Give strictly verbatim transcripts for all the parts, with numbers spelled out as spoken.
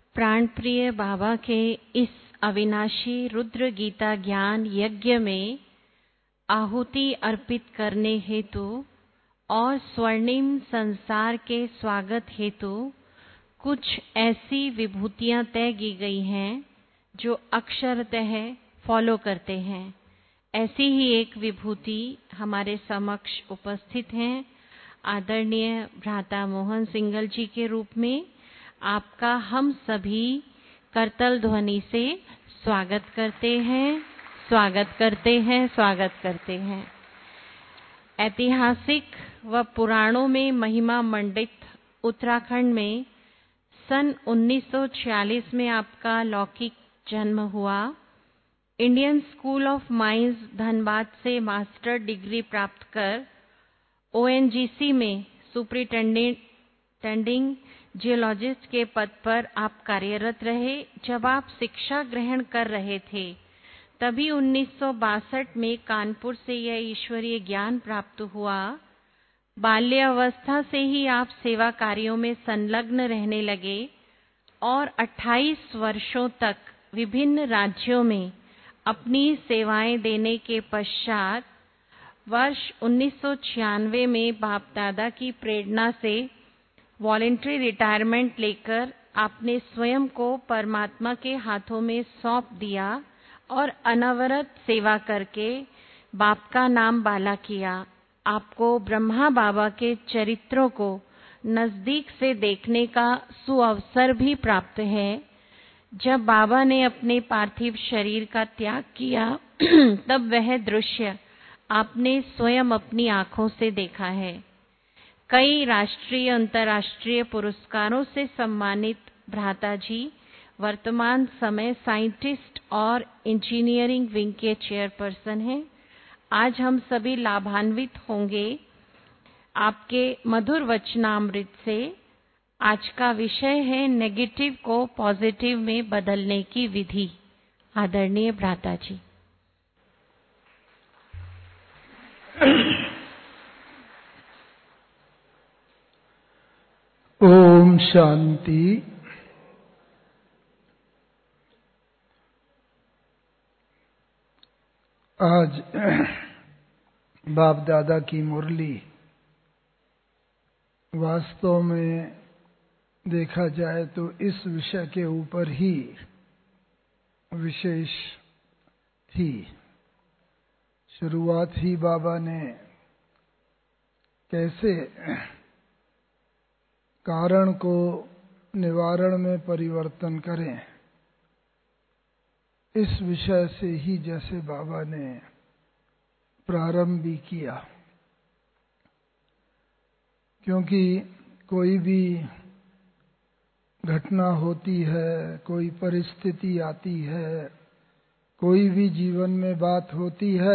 प्राण प्रिय बाबा के इस अविनाशी रुद्र गीता ज्ञान यज्ञ में आहुति अर्पित करने हेतु और स्वर्णिम संसार के स्वागत हेतु कुछ ऐसी विभूतियां तय की गई हैं जो अक्षरतः फॉलो करते हैं। ऐसी ही एक विभूति हमारे समक्ष उपस्थित हैं। आदरणीय भ्राता मोहन सिंघल जी के रूप में आपका हम सभी करतल ध्वनि से स्वागत करते हैं, स्वागत करते हैं, स्वागत करते हैं। ऐतिहासिक व पुराणों में महिमा मंडित उत्तराखंड में सन उन्नीस सौ छियालीस में आपका लौकिक जन्म हुआ। Indian School of Mines Dhanbad से मास्टर डिग्री प्राप्त कर ओ एन जी सी में सुपरिटेंडिंग जियोलॉजिस्ट के पद पर आप कार्यरत रहे। जब आप शिक्षा ग्रहण कर रहे थे तभी उन्नीस सौ बासठ में कानपुर से यह ईश्वरीय ज्ञान प्राप्त हुआ। बाल्यावस्था से ही आप सेवा कार्यों में संलग्न रहने लगे और अट्ठाईस वर्षों तक विभिन्न राज्यों में अपनी सेवाएं देने के पश्चात वर्ष उन्नीस सौ छियानवे में बाप दादा की प्रेरणा से वॉलंटरी रिटायरमेंट लेकर आपने स्वयं को परमात्मा के हाथों में सौंप दिया और अनवरत सेवा करके बाप का नाम बाला किया। आपको ब्रह्मा बाबा के चरित्रों को नजदीक से देखने का सुअवसर भी प्राप्त है। जब बाबा ने अपने पार्थिव शरीर का त्याग किया तब वह दृश्य आपने स्वयं अपनी आंखों से देखा है। कई राष्ट्रीय अंतर्राष्ट्रीय पुरस्कारों से सम्मानित भ्राता जी वर्तमान समय साइंटिस्ट और इंजीनियरिंग विंग के चेयरपर्सन हैं। आज हम सभी लाभान्वित होंगे आपके मधुर वचनामृत से। आज का विषय है नेगेटिव को पॉजिटिव में बदलने की विधि। आदरणीय भ्राता जी। ओम शांति। आज बाप दादा की मुरली वास्तव में देखा जाए तो इस विषय के ऊपर ही विशेष थी। शुरुआत ही बाबा ने कैसे कारण को निवारण में परिवर्तन करें, इस विषय से ही जैसे बाबा ने प्रारंभ भी किया। क्योंकि कोई भी घटना होती है, कोई परिस्थिति आती है, कोई भी जीवन में बात होती है,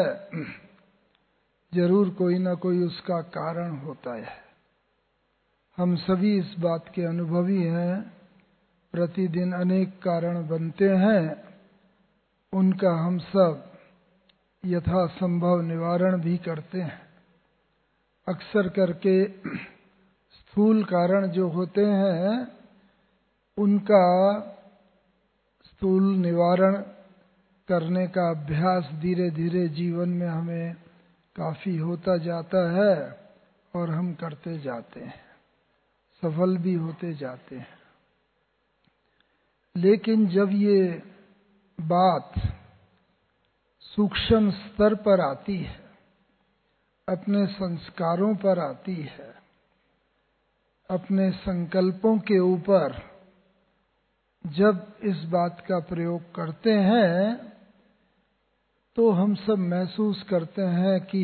जरूर कोई ना कोई उसका कारण होता है। हम सभी इस बात के अनुभवी हैं। प्रतिदिन अनेक कारण बनते हैं, उनका हम सब यथासंभव निवारण भी करते हैं। अक्सर करके स्थूल कारण जो होते हैं उनका स्थूल निवारण करने का अभ्यास धीरे धीरे जीवन में हमें काफी होता जाता है और हम करते जाते हैं, सफल भी होते जाते हैं। लेकिन जब ये बात सूक्ष्म स्तर पर आती है, अपने संस्कारों पर आती है, अपने संकल्पों के ऊपर जब इस बात का प्रयोग करते हैं तो हम सब महसूस करते हैं कि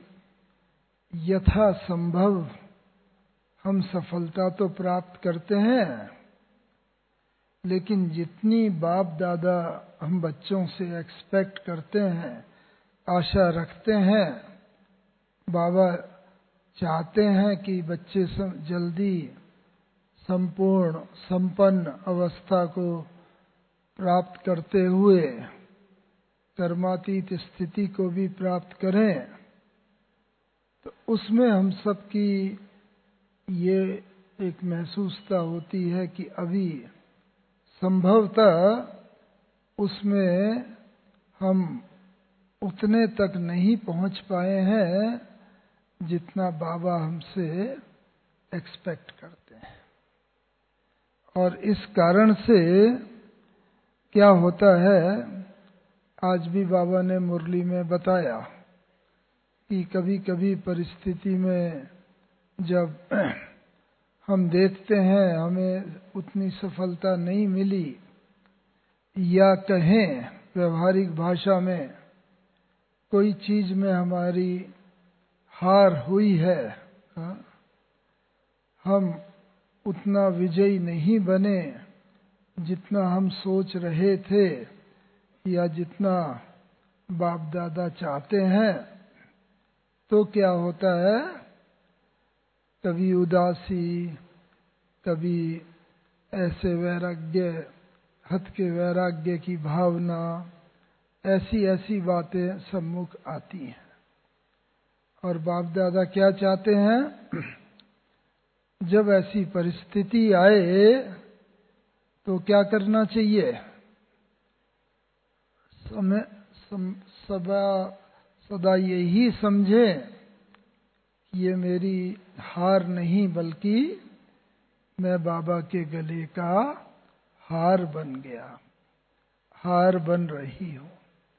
यथासंभव हम सफलता तो प्राप्त करते हैं, लेकिन जितनी बाप दादा हम बच्चों से एक्सपेक्ट करते हैं, आशा रखते हैं, बाबा चाहते हैं कि बच्चे जल्दी संपूर्ण संपन्न अवस्था को प्राप्त करते हुए कर्मातीत स्थिति को भी प्राप्त करें, तो उसमें हम सबकी ये एक महसूसता होती है कि अभी संभवतः उसमें हम उतने तक नहीं पहुंच पाए हैं जितना बाबा हमसे एक्सपेक्ट करते हैं। और इस कारण से क्या होता है, आज भी बाबा ने मुरली में बताया कि कभी कभी परिस्थिति में जब हम देखते हैं हमें उतनी सफलता नहीं मिली, या कहें व्यवहारिक भाषा में कोई चीज में हमारी हार हुई है, हा? हम उतना विजयी नहीं बने जितना हम सोच रहे थे या जितना बाप दादा चाहते हैं, तो क्या होता है, कभी उदासी, कभी ऐसे वैराग्य, हत के वैराग्य की भावना, ऐसी ऐसी बातें सम्मुख आती हैं। और बाप दादा क्या चाहते हैं, जब ऐसी परिस्थिति आए तो क्या करना चाहिए, समय सम, सदा सदा यही समझे कि ये मेरी हार नहीं बल्कि मैं बाबा के गले का हार बन गया, हार बन रही हूं।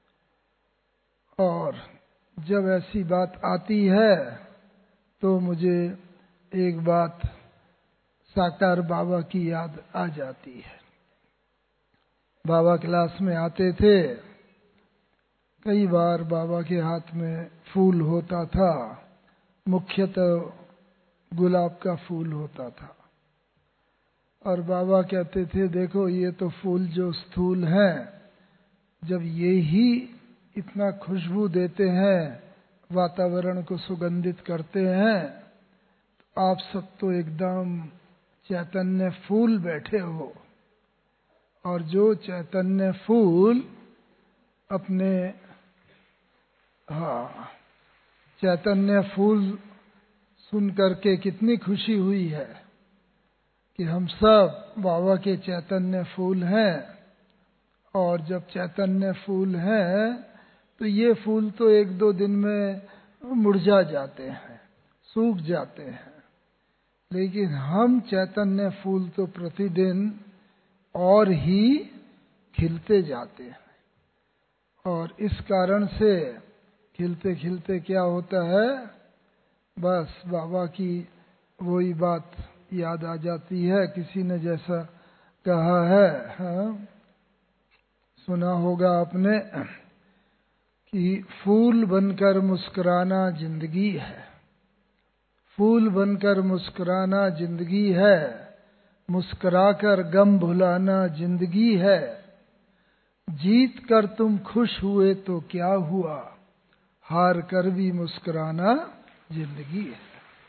और जब ऐसी बात आती है तो मुझे एक बात साकार बाबा की याद आ जाती है। बाबा क्लास में आते थे, कई बार बाबा के हाथ में फूल होता था, मुख्यतः गुलाब का फूल होता था। और बाबा कहते थे, देखो ये तो फूल जो स्थूल हैं, जब ये ही इतना खुशबू देते हैं, वातावरण को सुगंधित करते हैं, तो आप सब तो एकदम चैतन्य फूल बैठे हो। और जो चैतन्य फूल अपने, हाँ, चैतन्य फूल सुन करके कितनी खुशी हुई है कि हम सब बाबा के चैतन्य फूल हैं। और जब चैतन्य फूल हैं तो ये फूल तो एक दो दिन में मुरझा जाते हैं, सूख जाते हैं, लेकिन हम चैतन्य फूल तो प्रतिदिन और ही खिलते जाते हैं। और इस कारण से खिलते खिलते क्या होता है, बस बाबा की वही बात याद आ जाती है। किसी ने जैसा कहा है, हाँ, सुना होगा आपने कि फूल बनकर मुस्कुराना जिंदगी है, फूल बनकर मुस्कुराना जिंदगी है, मुस्कुराकर गम भुलाना जिंदगी है, जीत कर तुम खुश हुए तो क्या हुआ, हार कर भी मुस्कुराना जिंदगी है।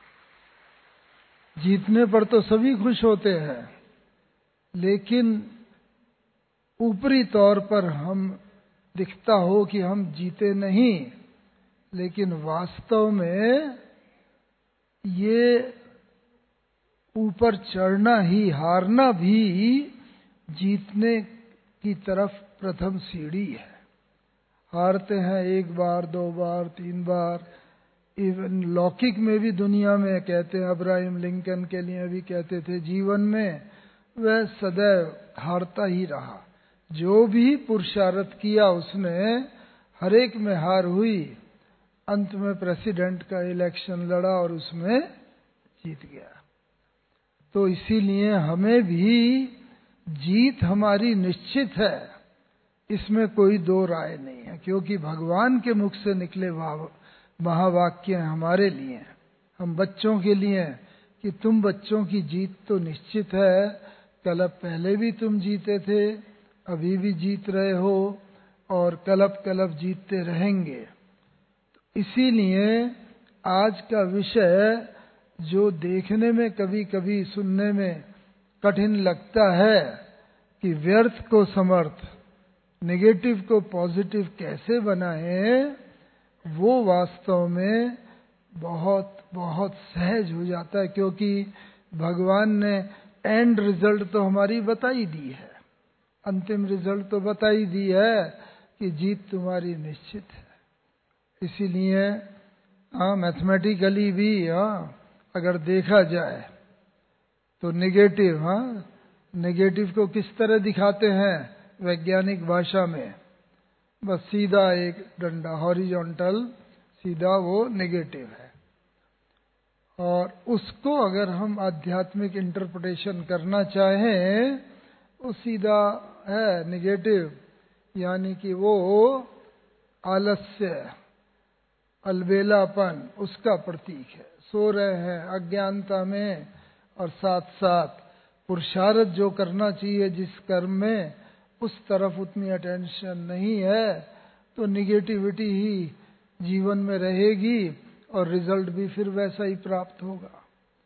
जीतने पर तो सभी खुश होते हैं, लेकिन ऊपरी तौर पर हम दिखता हो कि हम जीते नहीं, लेकिन वास्तव में ये ऊपर चढ़ना ही, हारना भी जीतने की तरफ प्रथम सीढ़ी है। हारते हैं एक बार, दो बार, तीन बार, इवन लौकिक में भी दुनिया में कहते हैं, अब्राहम लिंकन के लिए भी कहते थे, जीवन में वह सदैव हारता ही रहा। जो भी पुरुषार्थ किया उसने, हर एक में हार हुई। अंत में प्रेसिडेंट का इलेक्शन लड़ा और उसमें जीत गया। तो इसीलिए हमें भी जीत हमारी निश्चित है, इसमें कोई दो राय नहीं है, क्योंकि भगवान के मुख से निकले महावाक्य हमारे लिए, हम बच्चों के लिए, कि तुम बच्चों की जीत तो निश्चित है। कल पहले भी तुम जीते थे, अभी भी जीत रहे हो और कलब कलब जीतते रहेंगे। तो इसीलिए आज का विषय जो देखने में कभी कभी सुनने में कठिन लगता है कि व्यर्थ को समर्थ, नेगेटिव को पॉजिटिव कैसे बनाएं, वो वास्तव में बहुत बहुत सहज हो जाता है, क्योंकि भगवान ने एंड रिजल्ट तो हमारी बता ही दी है। अंतिम रिजल्ट तो बता ही दी है कि जीत तुम्हारी निश्चित है। इसीलिए हाँ, मैथमेटिकली भी हाँ अगर देखा जाए तो नेगेटिव, हाँ नेगेटिव को किस तरह दिखाते हैं वैज्ञानिक भाषा में? बस सीधा एक डंडा, हॉरिजॉन्टल सीधा, वो नेगेटिव है। और उसको अगर हम आध्यात्मिक इंटरप्रिटेशन करना चाहें वो सीधा है नेगेटिव, यानी कि वो आलस्य, अलबेलापन उसका प्रतीक है। सो रहे हैं अज्ञानता में और साथ साथ पुरुषार्थ जो करना चाहिए जिस कर्म में, उस तरफ उतनी अटेंशन नहीं है, तो निगेटिविटी ही जीवन में रहेगी और रिजल्ट भी फिर वैसा ही प्राप्त होगा।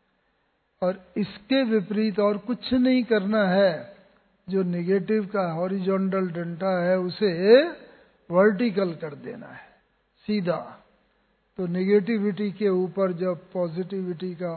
और इसके विपरीत और कुछ नहीं करना है। जो निगेटिव का हॉरिजॉन्टल डंडा है उसे वर्टिकल कर देना है सीधा। तो निगेटिविटी के ऊपर जब पॉजिटिविटी का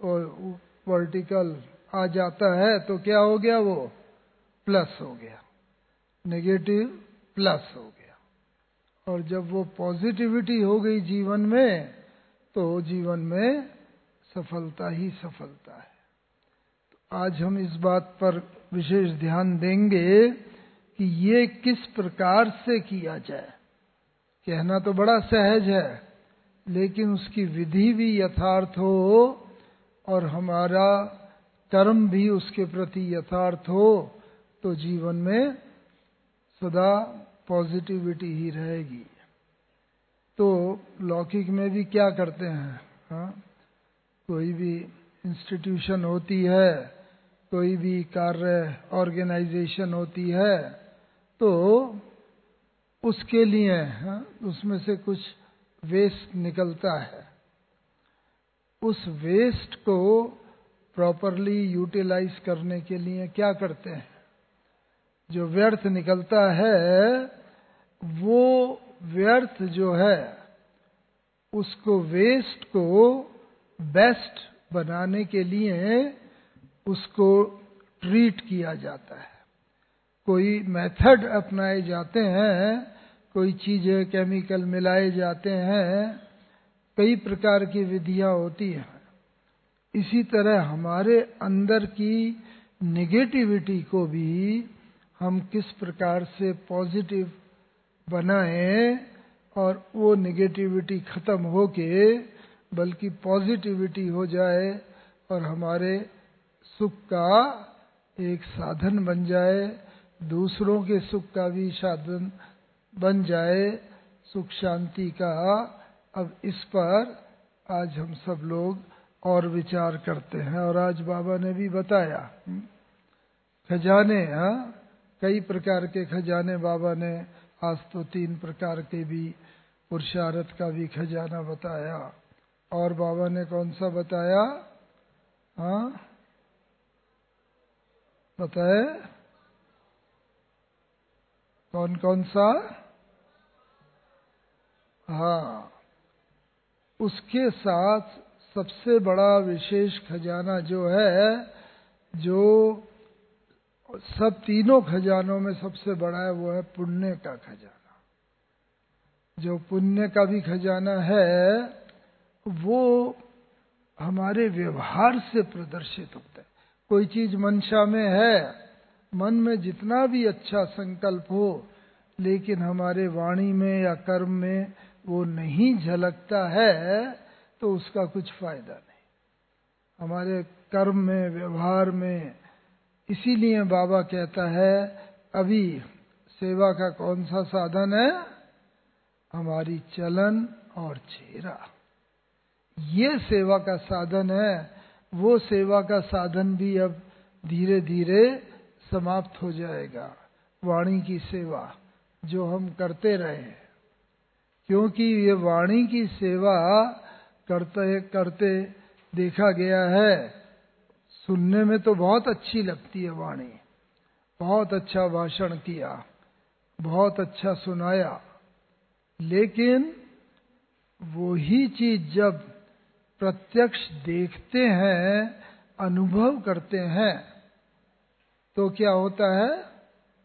वर्टिकल आ जाता है तो क्या हो गया? वो प्लस हो गया, नेगेटिव प्लस हो गया। और जब वो पॉजिटिविटी हो गई जीवन में तो जीवन में सफलता ही सफलता है। तो आज हम इस बात पर विशेष ध्यान देंगे कि ये किस प्रकार से किया जाए। कहना तो बड़ा सहज है, लेकिन उसकी विधि भी यथार्थ हो और हमारा कर्म भी उसके प्रति यथार्थ हो तो जीवन में सदा पॉजिटिविटी ही रहेगी। तो लौकिक में भी क्या करते हैं, हाँ कोई भी इंस्टीट्यूशन होती है, कोई भी कार्य ऑर्गेनाइजेशन होती है, तो उसके लिए हाँ, उसमें से कुछ वेस्ट निकलता है। उस वेस्ट को प्रॉपरली यूटिलाइज करने के लिए क्या करते हैं? जो व्यर्थ निकलता है वो व्यर्थ जो है उसको, वेस्ट को बेस्ट बनाने के लिए उसको ट्रीट किया जाता है। कोई मेथड अपनाए जाते हैं, कोई चीजें केमिकल मिलाए जाते हैं, कई प्रकार की विधियां होती हैं। इसी तरह हमारे अंदर की नेगेटिविटी को भी हम किस प्रकार से पॉजिटिव बनाएं और वो नेगेटिविटी खत्म होके बल्कि पॉजिटिविटी हो जाए और हमारे सुख का एक साधन बन जाए, दूसरों के सुख का भी साधन बन जाए, सुख शांति का। अब इस पर आज हम सब लोग और विचार करते हैं। और आज बाबा ने भी बताया खजाने, हाँ कई प्रकार के खजाने बाबा ने, आज तो तीन प्रकार के भी पुरुषार्थ का भी खजाना बताया। और बाबा ने कौन सा बताया? हाँ बताए कौन कौन सा? हाँ, उसके साथ सबसे बड़ा विशेष खजाना जो है, जो सब तीनों खजानों में सबसे बड़ा है, वो है पुण्य का खजाना। जो पुण्य का भी खजाना है वो हमारे व्यवहार से प्रदर्शित होता है। कोई चीज मनसा में है, मन में जितना भी अच्छा संकल्प हो, लेकिन हमारे वाणी में या कर्म में वो नहीं झलकता है तो उसका कुछ फायदा नहीं हमारे कर्म में, व्यवहार में। इसीलिए बाबा कहता है अभी सेवा का कौन सा साधन है? हमारी चलन और चेहरा, ये सेवा का साधन है। वो सेवा का साधन भी अब धीरे धीरे समाप्त हो जाएगा, वाणी की सेवा जो हम करते रहे। क्योंकि ये वाणी की सेवा करते करते देखा गया है, सुनने में तो बहुत अच्छी लगती है वाणी, बहुत अच्छा भाषण किया, बहुत अच्छा सुनाया, लेकिन वो ही चीज जब प्रत्यक्ष देखते हैं, अनुभव करते हैं, तो क्या होता है?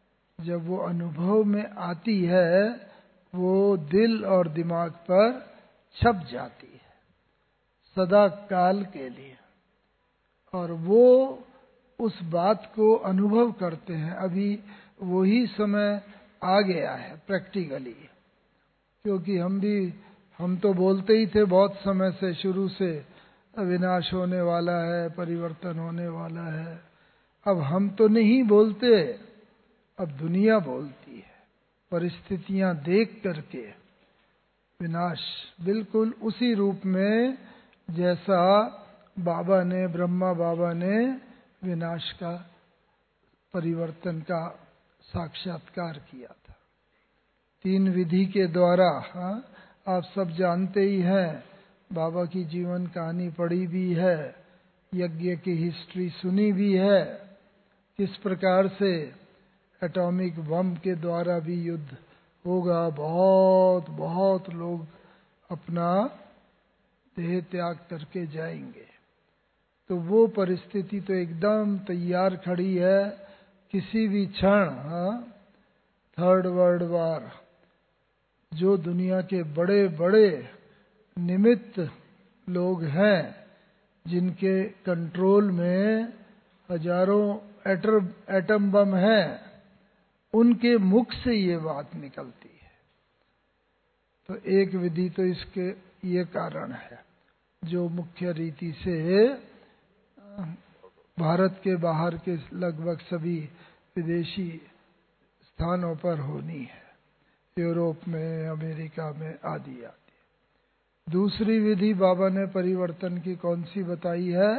जब वो अनुभव में आती है वो दिल और दिमाग पर छप जाती है सदा काल के लिए, और वो उस बात को अनुभव करते हैं। अभी वही समय आ गया है प्रैक्टिकली, क्योंकि हम भी हम तो बोलते ही थे बहुत समय से, शुरू से विनाश होने वाला है, परिवर्तन होने वाला है। अब हम तो नहीं बोलते, अब दुनिया बोलती है, परिस्थितियां देख करके। विनाश बिल्कुल उसी रूप में जैसा बाबा ने, ब्रह्मा बाबा ने विनाश का, परिवर्तन का साक्षात्कार किया था तीन विधि के द्वारा। हाँ, आप सब जानते ही हैं, बाबा की जीवन कहानी पढ़ी भी है, यज्ञ की हिस्ट्री सुनी भी है, किस प्रकार से एटॉमिक बम के द्वारा भी युद्ध होगा, बहुत बहुत लोग अपना देह त्याग करके जाएंगे। तो वो परिस्थिति तो एकदम तैयार खड़ी है, किसी भी क्षण। हाँ, थर्ड वर्ल्ड वार, जो दुनिया के बड़े बड़े निमित्त लोग हैं, जिनके कंट्रोल में हजारों एटम एटम बम हैं, उनके मुख से ये बात निकलती है। तो एक विधि तो इसके ये कारण है, जो मुख्य रीति से भारत के बाहर के लगभग सभी विदेशी स्थानों पर होनी है, यूरोप में, अमेरिका में आदि आदि। दूसरी विधि बाबा ने परिवर्तन की कौन सी बताई है?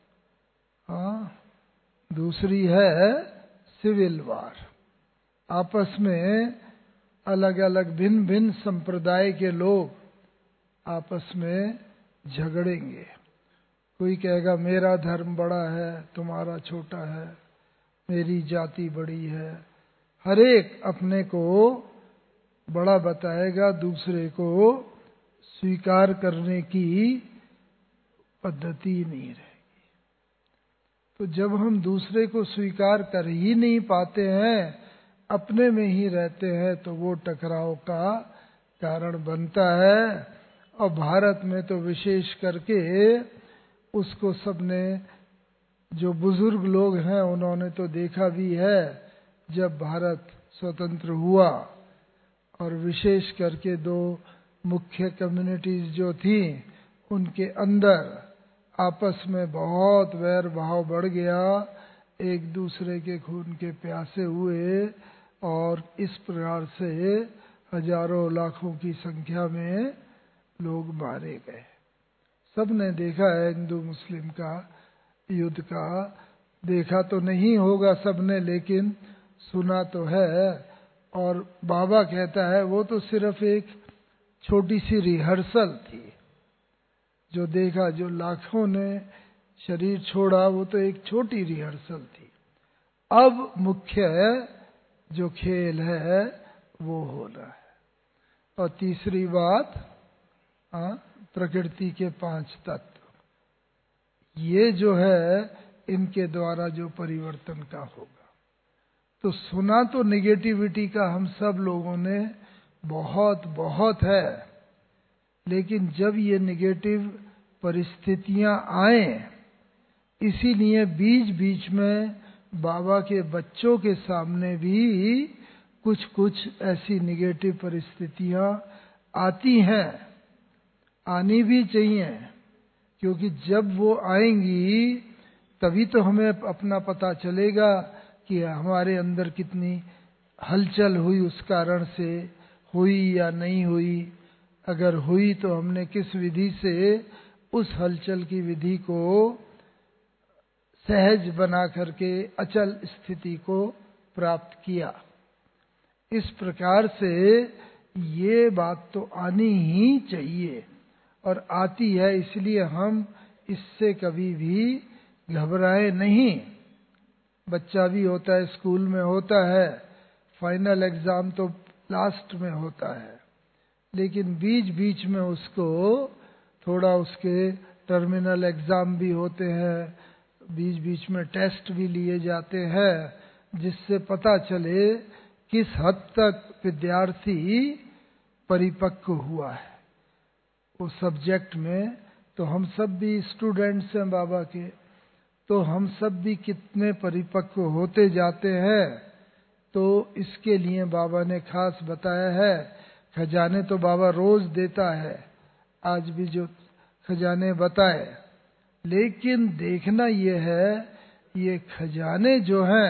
हाँ, दूसरी है सिविल वार। आपस में अलग अलग भिन्न भिन्न संप्रदाय के लोग आपस में झगड़ेंगे। कोई कहेगा मेरा धर्म बड़ा है, तुम्हारा छोटा है, मेरी जाति बड़ी है। हर एक अपने को बड़ा बताएगा, दूसरे को स्वीकार करने की पद्धति नहीं रहेगी। तो जब हम दूसरे को स्वीकार कर ही नहीं पाते हैं, अपने में ही रहते हैं, तो वो टकराव का कारण बनता है। और भारत में तो विशेष करके उसको सबने, जो बुजुर्ग लोग हैं उन्होंने तो देखा भी है, जब भारत स्वतंत्र हुआ और विशेष करके दो मुख्य कम्युनिटीज जो थी, उनके अंदर आपस में बहुत वैर भाव बढ़ गया, एक दूसरे के खून के प्यासे हुए, और इस प्रकार से हजारों लाखों की संख्या में लोग मारे गए। सबने देखा है हिंदू मुस्लिम का युद्ध का, देखा तो नहीं होगा सबने, लेकिन सुना तो है। और बाबा कहता है वो तो सिर्फ एक छोटी सी रिहर्सल थी, जो देखा, जो लाखों ने शरीर छोड़ा, वो तो एक छोटी रिहर्सल थी। अब मुख्य जो खेल है वो हो रहा है। और तीसरी बात, हाँ, प्रकृति के पांच तत्व, ये जो है इनके द्वारा जो परिवर्तन का होगा। तो सुना तो निगेटिविटी का हम सब लोगों ने बहुत बहुत है, लेकिन जब ये निगेटिव परिस्थितियां आए, इसीलिए बीच बीच में बाबा के बच्चों के सामने भी कुछ कुछ ऐसी निगेटिव परिस्थितियां आती हैं, आनी भी चाहिए, क्योंकि जब वो आएंगी तभी तो हमें अपना पता चलेगा कि हमारे अंदर कितनी हलचल हुई, उस कारण से हुई या नहीं हुई। अगर हुई तो हमने किस विधि से उस हलचल की विधि को सहज बना करके अचल स्थिति को प्राप्त किया। इस प्रकार से ये बात तो आनी ही चाहिए, और आती है, इसलिए हम इससे कभी भी घबराए नहीं। बच्चा भी होता है, स्कूल में होता है, फाइनल एग्जाम तो लास्ट में होता है, लेकिन बीच बीच में उसको थोड़ा, उसके टर्मिनल एग्जाम भी होते हैं, बीच बीच में टेस्ट भी लिए जाते हैं, जिससे पता चले किस हद तक विद्यार्थी परिपक्व हुआ है उस सब्जेक्ट में। तो हम सब भी स्टूडेंट्स हैं बाबा के, तो हम सब भी कितने परिपक्व होते जाते हैं। तो इसके लिए बाबा ने खास बताया है। खजाने तो बाबा रोज देता है, आज भी जो खजाने बताए, लेकिन देखना ये है, ये खजाने जो हैं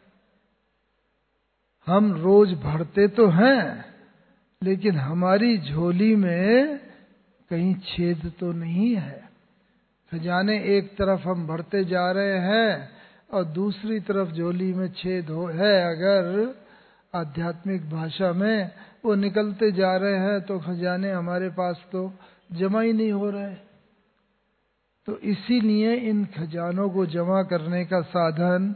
हम रोज भरते तो हैं, लेकिन हमारी झोली में कहीं छेद तो नहीं है। खजाने एक तरफ हम भरते जा रहे हैं और दूसरी तरफ झोली में छेद हो है, अगर आध्यात्मिक भाषा में वो निकलते जा रहे हैं, तो खजाने हमारे पास तो जमा ही नहीं हो रहे। तो इसीलिए इन खजानों को जमा करने का साधन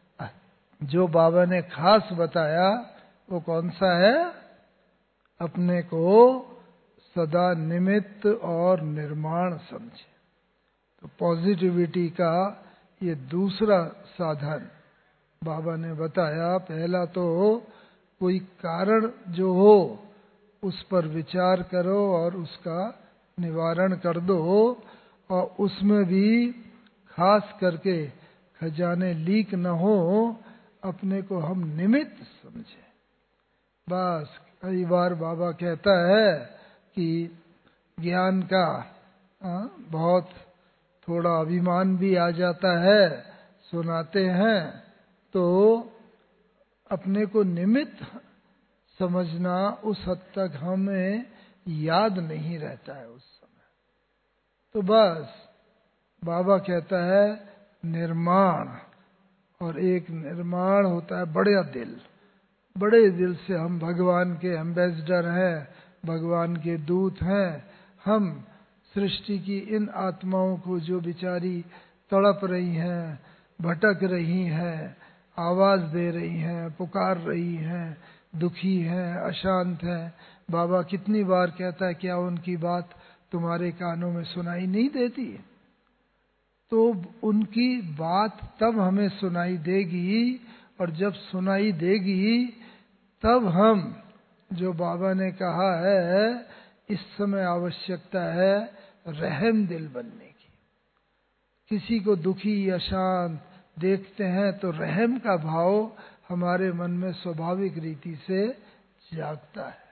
जो बाबा ने खास बताया वो कौन सा है? अपने को सदा निमित्त और निर्माण समझे। तो पॉजिटिविटी का ये दूसरा साधन बाबा ने बताया। पहला तो कोई कारण जो हो उस पर विचार करो और उसका निवारण कर दो, और उसमें भी खास करके खजाने लीक न हो, अपने को हम निमित्त समझे। बस कई बार बाबा कहता है कि ज्ञान का आ, बहुत थोड़ा अभिमान भी आ जाता है, सुनाते हैं तो अपने को निमित्त समझना उस हद तक हमें याद नहीं रहता है उस समय। तो बस बाबा कहता है निर्माण, और एक निर्माण होता है बड़ा दिल। बड़े दिल से हम भगवान के एम्बेसडर हैं, भगवान के दूत हैं। हम सृष्टि की इन आत्माओं को जो बेचारी तड़प रही हैं, भटक रही हैं, आवाज दे रही हैं, पुकार रही हैं, दुखी हैं, अशांत हैं, बाबा कितनी बार कहता है क्या उनकी बात तुम्हारे कानों में सुनाई नहीं देती? तो उनकी बात तब हमें सुनाई देगी, और जब सुनाई देगी तब हम, जो बाबा ने कहा है इस समय आवश्यकता है रहम दिल बनने की। किसी को दुखी अशांत देखते हैं तो रहम का भाव हमारे मन में स्वाभाविक रीति से जागता है।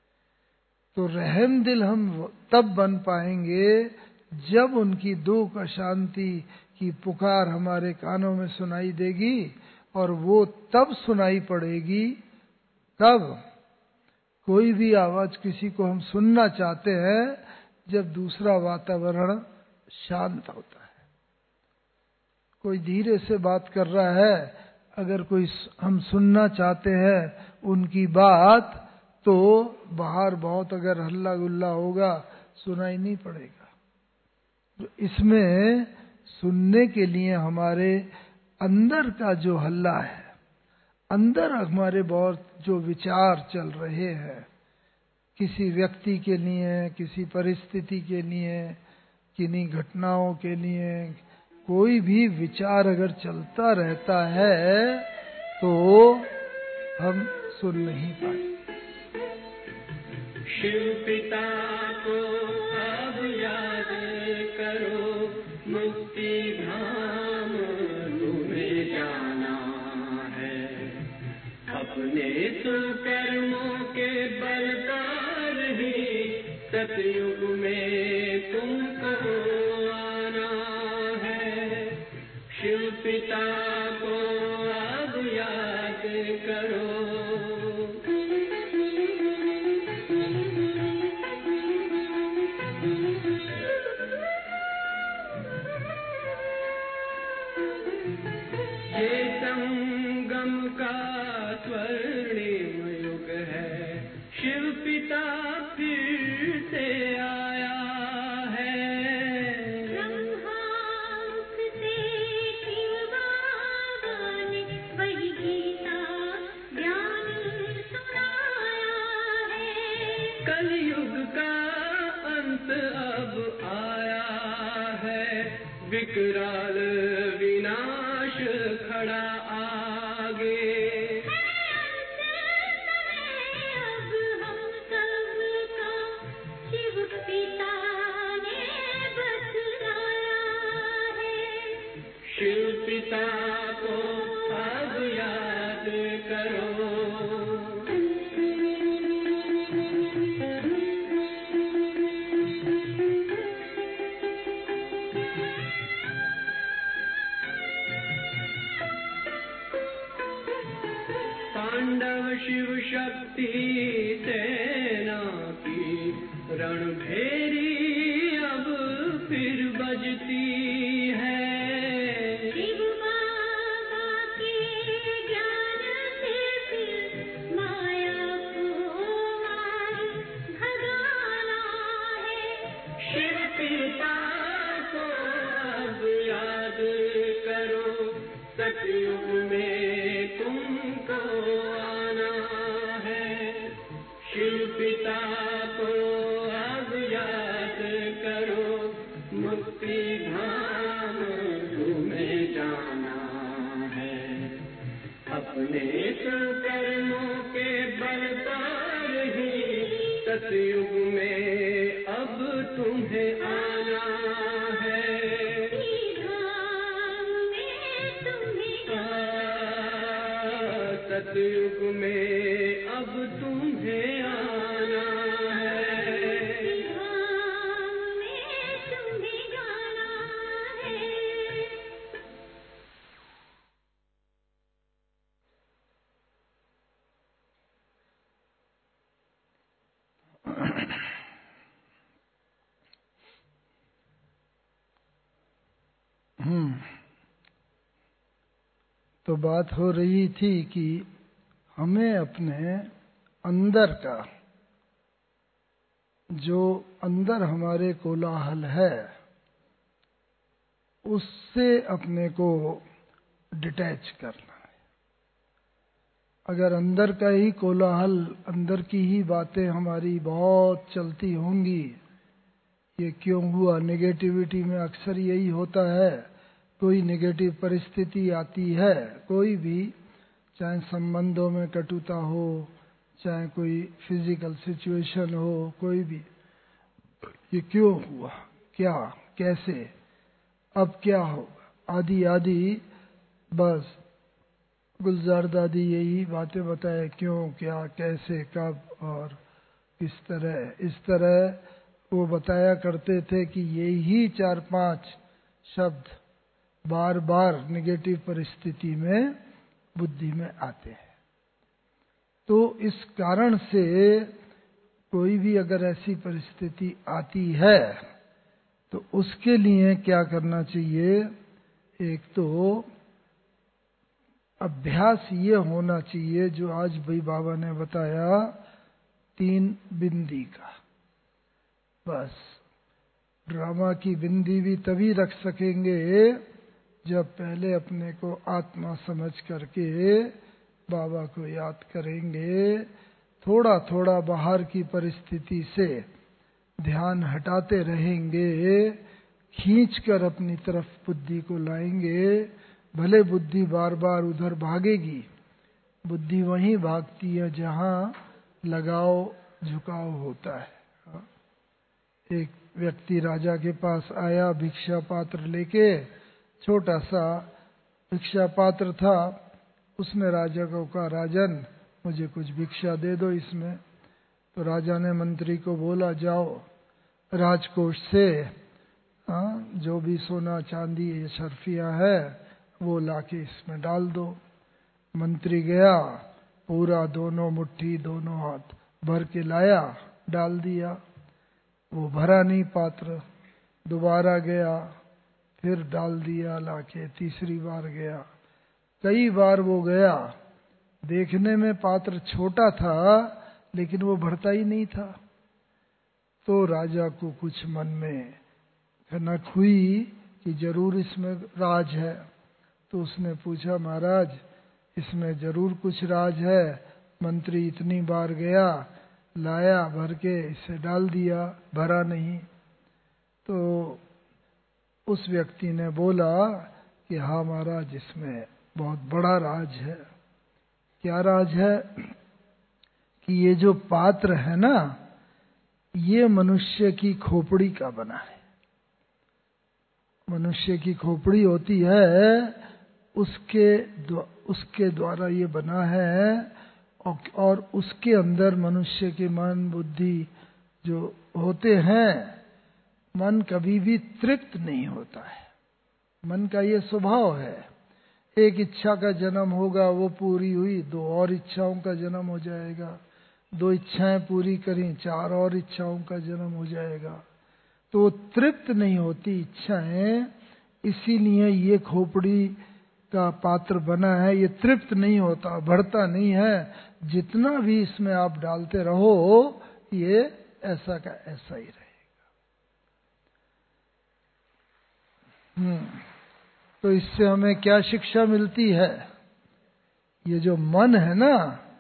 तो रहम दिल हम तब बन पाएंगे जब उनकी दुख अशांति की पुकार हमारे कानों में सुनाई देगी, और वो तब सुनाई पड़ेगी कब? कोई भी आवाज किसी को हम सुनना चाहते हैं जब दूसरा वातावरण शांत होता है। कोई धीरे से बात कर रहा है, अगर कोई हम सुनना चाहते हैं उनकी बात, तो बाहर बहुत अगर हल्ला गुल्ला होगा सुनाई नहीं पड़ेगा। तो इसमें सुनने के लिए हमारे अंदर का जो हल्ला है, अंदर हमारे बहुत जो विचार चल रहे हैं, किसी व्यक्ति के लिए, किसी परिस्थिति के लिए, किन्हीं घटनाओं के लिए, कोई भी विचार अगर चलता रहता है तो हम सुन नहीं पाते। शिव पिता को अब याद करो, मुक्ति धाम तुम्हें जाना है। अपने सुकर्मों के बलकार ही सतयुग में तुमको आना है। शिव पिता को अब याद करो। विकराल विनाश खड़ा आगे। तांडव शिव शक्ति सेना की रणभेरी अब फिर बजती है। शिव बाबा के ज्ञान से फिर माया को मार भगाना है। शिव पिता को अब याद करो, सतयुग में तुमको आना है। शिव पिता को अब याद करो, मुक्ति धाम तुम्हें जाना है। अपने कर्मों के बल पर ही सतयुग में अब तुम्हें आना है। धाम में तुम्हें सतयुग में अब तुम्हें आना है। धाम में तुम्हें जाना है। हम्म तो बात हो रही थी कि हमें अपने अंदर का, जो अंदर हमारे कोलाहल है, उससे अपने को डिटैच करना है। अगर अंदर का ही कोलाहल, अंदर की ही बातें हमारी बहुत चलती होंगी, ये क्यों हुआ, नेगेटिविटी में अक्सर यही होता है। कोई नेगेटिव परिस्थिति आती है, कोई भी, चाहे संबंधों में कटुता हो, चाहे कोई फिजिकल सिचुएशन हो, कोई भी, ये क्यों हुआ, क्या, कैसे, अब क्या होगा, आदि आदि, बस गुलजार दादी यही बातें बताए, क्यों, क्या, कैसे, कब और किस तरह। इस तरह वो बताया करते थे कि यही चार पांच शब्द बार बार नेगेटिव परिस्थिति में बुद्धि में आते हैं। तो इस कारण से कोई भी अगर ऐसी परिस्थिति आती है तो उसके लिए क्या करना चाहिए, एक तो अभ्यास ये होना चाहिए जो आज भाई बाबा ने बताया, तीन बिंदी का। बस ड्रामा की बिंदी भी तभी रख सकेंगे जब पहले अपने को आत्मा समझ करके बाबा को याद करेंगे। थोड़ा थोड़ा बाहर की परिस्थिति से ध्यान हटाते रहेंगे, खींच कर अपनी तरफ बुद्धि को लाएंगे। भले बुद्धि बार बार उधर भागेगी, बुद्धि वहीं भागती है जहाँ लगाव झुकाव होता है। एक व्यक्ति राजा के पास आया भिक्षा पात्र लेके, छोटा सा भिक्षा पात्र था। उसने राजा को कहा, राजन मुझे कुछ भिक्षा दे दो इसमें। तो राजा ने मंत्री को बोला, जाओ राजकोष से आ, जो भी सोना चांदी ये शर्फियां है वो लाके इसमें डाल दो। मंत्री गया, पूरा दोनों मुट्ठी दोनों हाथ भर के लाया, डाल दिया। वो भरा नहीं पात्र, दोबारा गया, फिर डाल दिया लाके, तीसरी बार गया, कई बार वो गया। देखने में पात्र छोटा था लेकिन वो भरता ही नहीं था। तो राजा को कुछ मन में खनक हुई कि जरूर इसमें राज है। तो उसने पूछा, महाराज इसमें जरूर कुछ राज है, मंत्री इतनी बार गया, लाया भर के, इसे डाल दिया, भरा नहीं। तो उस व्यक्ति ने बोला कि हाँ महाराज, इसमें बहुत बड़ा राज है। क्या राज है कि ये जो पात्र है ना, ये मनुष्य की खोपड़ी का बना है। मनुष्य की खोपड़ी होती है, उसके द्वा, उसके द्वारा ये बना है। और उसके अंदर मनुष्य के मन बुद्धि जो होते हैं, मन कभी भी तृप्त नहीं होता है। मन का ये स्वभाव है एक इच्छा का जन्म होगा, वो पूरी हुई, दो और इच्छाओं का जन्म हो जाएगा। दो इच्छाएं पूरी करी, चार और इच्छाओं का जन्म हो जाएगा। तो तृप्त नहीं होती इच्छाएं, इसीलिए ये खोपड़ी का पात्र बना है। ये तृप्त नहीं होता, बढ़ता नहीं है। जितना भी इसमें आप डालते रहो, ये ऐसा का ऐसा ही रहेगा। हम्म तो इससे हमें क्या शिक्षा मिलती है? ये जो मन है ना,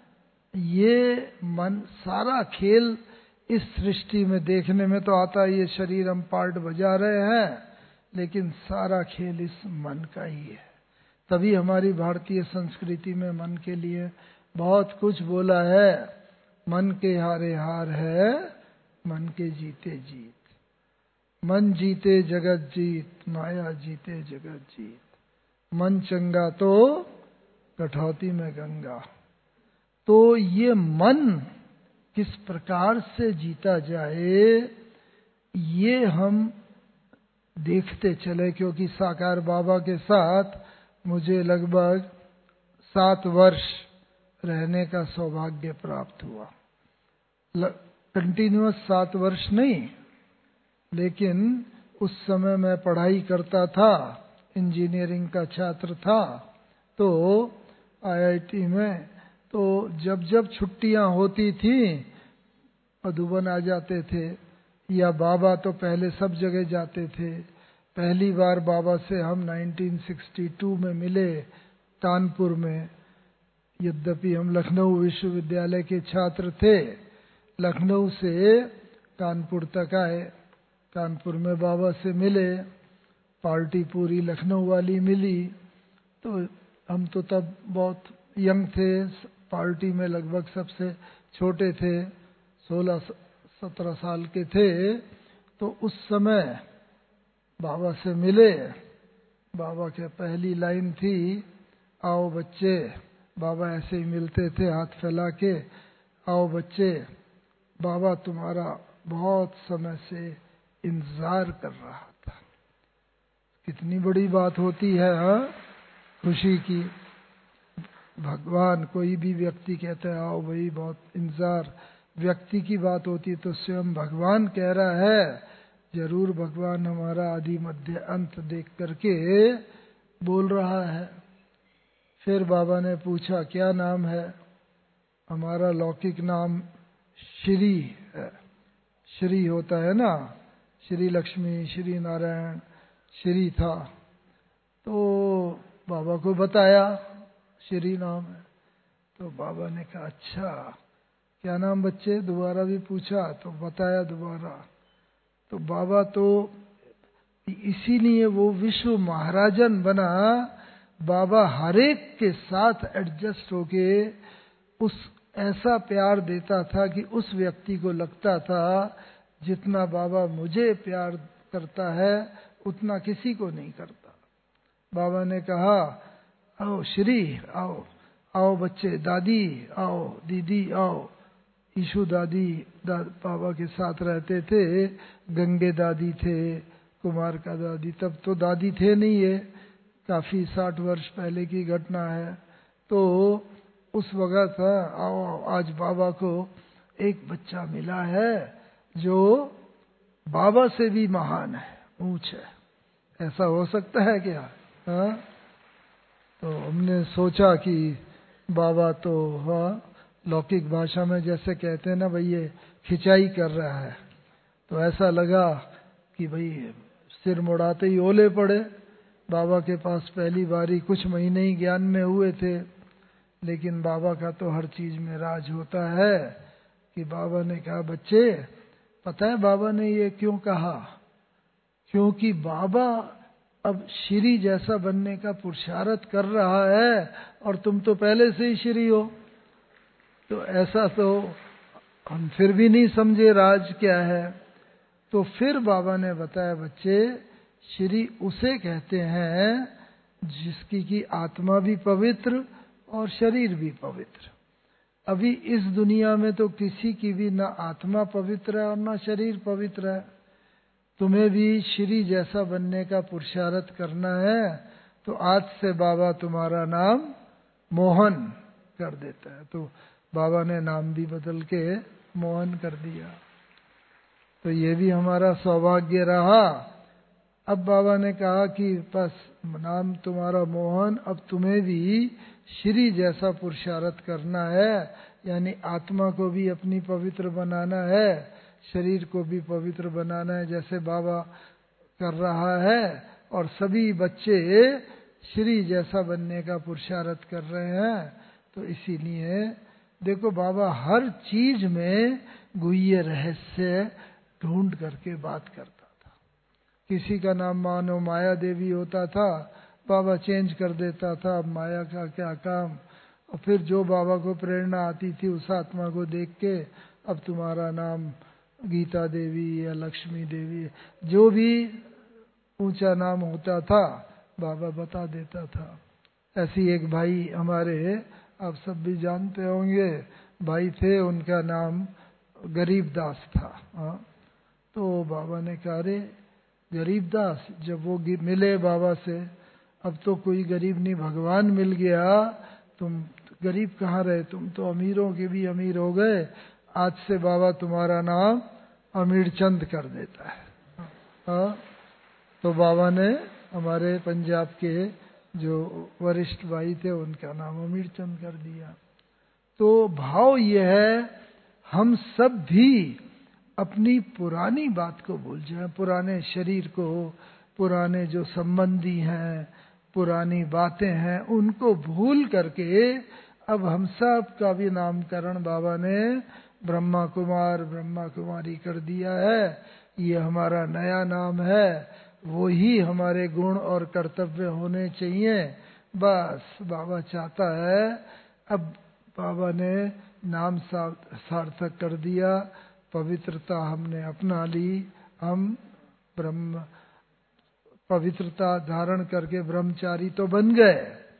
ये मन सारा खेल इस सृष्टि में देखने में तो आता है, ये शरीर हम पार्ट बजा रहे हैं, लेकिन सारा खेल इस मन का ही है। तभी हमारी भारतीय संस्कृति में मन के लिए बहुत कुछ बोला है। मन के हारे हार है, मन के जीते जीत। मन जीते जगत जीत, माया जीते जगत जीत। मन चंगा तो कठौती में गंगा। तो ये मन किस प्रकार से जीता जाए, ये हम देखते चले। क्योंकि साकार बाबा के साथ मुझे लगभग सात वर्ष रहने का सौभाग्य प्राप्त हुआ। कंटिन्यूअस सात वर्ष नहीं, लेकिन उस समय मैं पढ़ाई करता था, इंजीनियरिंग का छात्र था। तो आईआईटी में तो जब जब छुट्टियां होती थी, मधुबन आ जाते थे, या बाबा तो पहले सब जगह जाते थे। पहली बार बाबा से हम उन्नीस सौ बासठ में मिले कानपुर में। यद्यपि हम लखनऊ विश्वविद्यालय के छात्र थे, लखनऊ से कानपुर तक आए। कानपुर में बाबा से मिले, पार्टी पूरी लखनऊ वाली मिली। तो हम तो तब बहुत यंग थे, पार्टी में लगभग सबसे छोटे थे, सोलह सत्रह साल के थे। तो उस समय बाबा से मिले। बाबा के पहली लाइन थी, आओ बच्चे। बाबा ऐसे ही मिलते थे हाथ फैला के, आओ बच्चे, बाबा तुम्हारा बहुत समय से इंतजार कर रहा था। कितनी बड़ी बात होती है, हाँ, खुशी की। भगवान कोई भी व्यक्ति कहता है आओ भाई, बहुत इंतजार, व्यक्ति की बात होती तो स्वयं भगवान कह रहा है। जरूर भगवान हमारा आदि मध्य अंत देख करके बोल रहा है। फिर बाबा ने पूछा क्या नाम है? हमारा लौकिक नाम श्री है। श्री होता है ना, श्री लक्ष्मी, श्री नारायण, श्री था। तो बाबा को बताया श्री नाम है। तो बाबा ने कहा अच्छा, क्या नाम बच्चे? दोबारा भी पूछा तो बताया दोबारा। तो बाबा तो इसीलिए वो विश्व महाराजन बना। बाबा हरेक के साथ एडजस्ट होके उस ऐसा प्यार देता था कि उस व्यक्ति को लगता था जितना बाबा मुझे प्यार करता है उतना किसी को नहीं करता। बाबा ने कहा आओ श्री, आओ आओ बच्चे, दादी आओ, दीदी आओ। ईशु दादी दा, बाबा के साथ रहते थे। गंगे दादी थे, कुमार का दादी, तब तो दादी थे नहीं, ये काफी साठ वर्ष पहले की घटना है। तो उस वक्त आओ आज बाबा को एक बच्चा मिला है जो बाबा से भी महान है, ऊंच है। ऐसा हो सकता है क्या? हाँ? तो हमने सोचा कि बाबा तो हाँ, लौकिक भाषा में जैसे कहते हैं ना भाई, ये खिंचाई कर रहा है। तो ऐसा लगा कि भाई सिर मुड़ाते ही ओले पड़े। बाबा के पास पहली बारी कुछ महीने ही ज्ञान में हुए थे, लेकिन बाबा का तो हर चीज में राज होता है। कि बाबा ने कहा बच्चे, पता है बाबा ने ये क्यों कहा? क्योंकि बाबा अब श्री जैसा बनने का पुरुषार्थ कर रहा है और तुम तो पहले से ही श्री हो। तो ऐसा तो हम फिर भी नहीं समझे राज क्या है। तो फिर बाबा ने बताया बच्चे, श्री उसे कहते हैं जिसकी की आत्मा भी पवित्र और शरीर भी पवित्र। अभी इस दुनिया में तो किसी की भी ना आत्मा पवित्र है और ना शरीर पवित्र है। तुम्हें भी श्री जैसा बनने का पुरुषार्थ करना है तो आज से बाबा तुम्हारा नाम मोहन कर देता है। तो बाबा ने नाम भी बदल के मोहन कर दिया। तो ये भी हमारा सौभाग्य रहा। अब बाबा ने कहा कि बस नाम तुम्हारा मोहन, अब तुम्हें भी श्री जैसा पुरुषार्थ करना है, यानी आत्मा को भी अपनी पवित्र बनाना है, शरीर को भी पवित्र बनाना है, जैसे बाबा कर रहा है। और सभी बच्चे श्री जैसा बनने का पुरुषार्थ कर रहे हैं। तो इसीलिए देखो बाबा हर चीज में गुह्य रहस्य ढूंढ करके बात करता था। किसी का नाम मानो माया देवी होता था, बाबा चेंज कर देता था, अब माया का क्या काम। और फिर जो बाबा को प्रेरणा आती थी उस आत्मा को देख के, अब तुम्हारा नाम गीता देवी या लक्ष्मी देवी, जो भी ऊंचा नाम होता था बाबा बता देता था। ऐसी एक भाई हमारे, आप सब भी जानते होंगे, भाई थे, उनका नाम गरीबदास था। हाँ, तो बाबा ने कहा अरे गरीबदास, जब वो मिले बाबा से, अब तो कोई गरीब नहीं भगवान मिल गया, तुम गरीब कहाँ रहे, तुम तो अमीरों के भी अमीर हो गए, आज से बाबा तुम्हारा नाम अमीर चंद कर देता है। हाँ, तो बाबा ने हमारे पंजाब के जो वरिष्ठ भाई थे उनका नाम अमीर चंद कर दिया। तो भाव ये है, हम सब भी अपनी पुरानी बात को भूल जाएं, पुराने शरीर को, पुराने जो संबंधी हैं, पुरानी बातें हैं, उनको भूल करके अब हम सब का भी नामकरण बाबा ने ब्रह्मा कुमार ब्रह्मा कुमारी कर दिया है। ये हमारा नया नाम है, वो ही हमारे गुण और कर्तव्य होने चाहिए। बस बाबा चाहता है, अब बाबा ने नाम सार्थक कर दिया, पवित्रता हमने अपना ली, हम ब्रह्म पवित्रता धारण करके ब्रह्मचारी तो बन गए,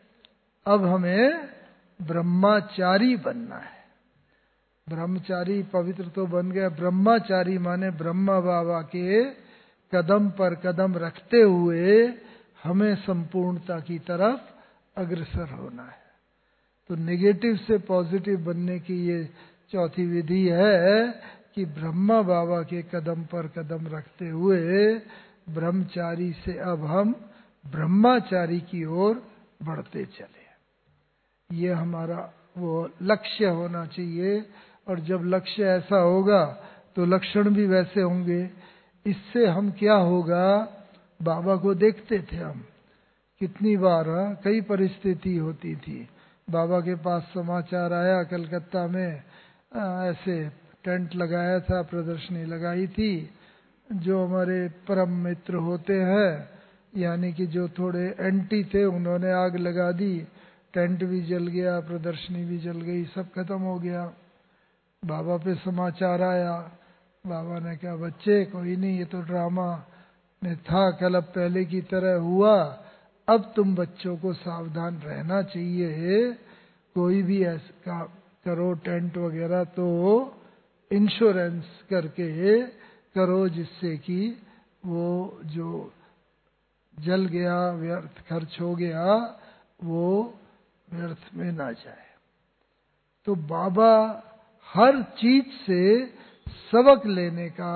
अब हमें ब्रह्मचारी बनना है। ब्रह्मचारी पवित्र तो बन गए, ब्रह्मचारी माने ब्रह्मा बाबा के कदम पर कदम रखते हुए हमें संपूर्णता की तरफ अग्रसर होना है। तो नेगेटिव से पॉजिटिव बनने की ये चौथी विधि है कि ब्रह्मा बाबा के कदम पर कदम रखते हुए ब्रह्मचारी से अब हम ब्रह्मचारी की ओर बढ़ते चले। ये हमारा वो लक्ष्य होना चाहिए। और जब लक्ष्य ऐसा होगा तो लक्षण भी वैसे होंगे। इससे हम क्या होगा, बाबा को देखते थे हम कितनी बार, कई परिस्थिति होती थी, बाबा के पास समाचार आया कलकत्ता में आ, ऐसे टेंट लगाया था, प्रदर्शनी लगाई थी, जो हमारे परम मित्र होते हैं, यानी कि जो थोड़े एंटी थे, उन्होंने आग लगा दी, टेंट भी जल गया, प्रदर्शनी भी जल गई, सब खत्म हो गया। बाबा पे समाचार आया, बाबा ने कहा बच्चे कोई नहीं, ये तो ड्रामा ने था कल, अब पहले की तरह हुआ, अब तुम बच्चों को सावधान रहना चाहिए, कोई भी ऐसा करो टेंट वगैरह तो इंश्योरेंस करके करो, जिससे कि वो जो जल गया, व्यर्थ खर्च हो गया, वो व्यर्थ में ना जाए। तो बाबा हर चीज से सबक लेने का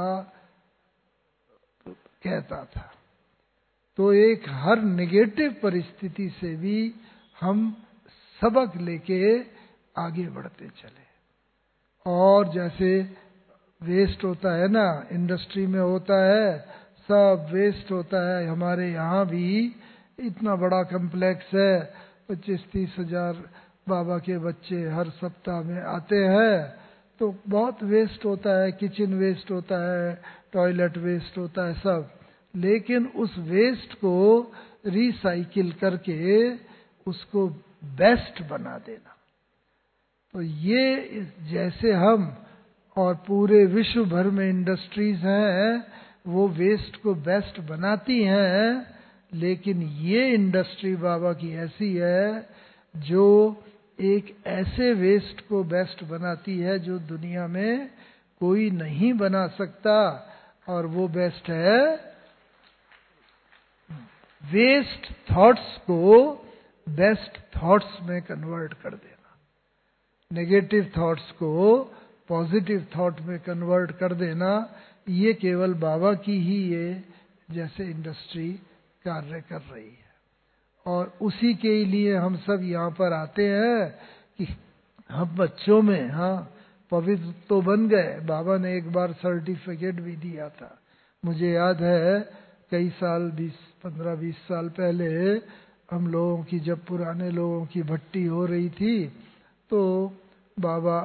कहता था। तो एक हर नेगेटिव परिस्थिति से भी हम सबक लेके आगे बढ़ते चले। और जैसे वेस्ट होता है ना, इंडस्ट्री में होता है, सब वेस्ट होता है, हमारे यहाँ भी इतना बड़ा कम्प्लेक्स है, पच्चीस तीस हजार बाबा के बच्चे हर सप्ताह में आते हैं, तो बहुत वेस्ट होता है, किचन वेस्ट होता है, टॉयलेट वेस्ट होता है, सब। लेकिन उस वेस्ट को रिसाइकिल करके उसको बेस्ट बना देना, तो ये जैसे हम और पूरे विश्व भर में इंडस्ट्रीज हैं, वो वेस्ट को बेस्ट बनाती हैं, लेकिन ये इंडस्ट्री बाबा की ऐसी है जो एक ऐसे वेस्ट को बेस्ट बनाती है जो दुनिया में कोई नहीं बना सकता, और वो बेस्ट है वेस्ट थॉट्स को बेस्ट थॉट्स में कन्वर्ट कर देना, नेगेटिव थॉट्स को पॉजिटिव थॉट में कन्वर्ट कर देना, ये केवल बाबा की ही ये जैसे इंडस्ट्री कार्य कर रही है। और उसी के लिए हम सब यहाँ पर आते हैं कि हम बच्चों में हाँ पवित्र तो बन गए। बाबा ने एक बार सर्टिफिकेट भी दिया था, मुझे याद है कई साल, बीस पंद्रह बीस साल पहले हम लोगों की, जब पुराने लोगों की भट्टी हो रही थी, तो बाबा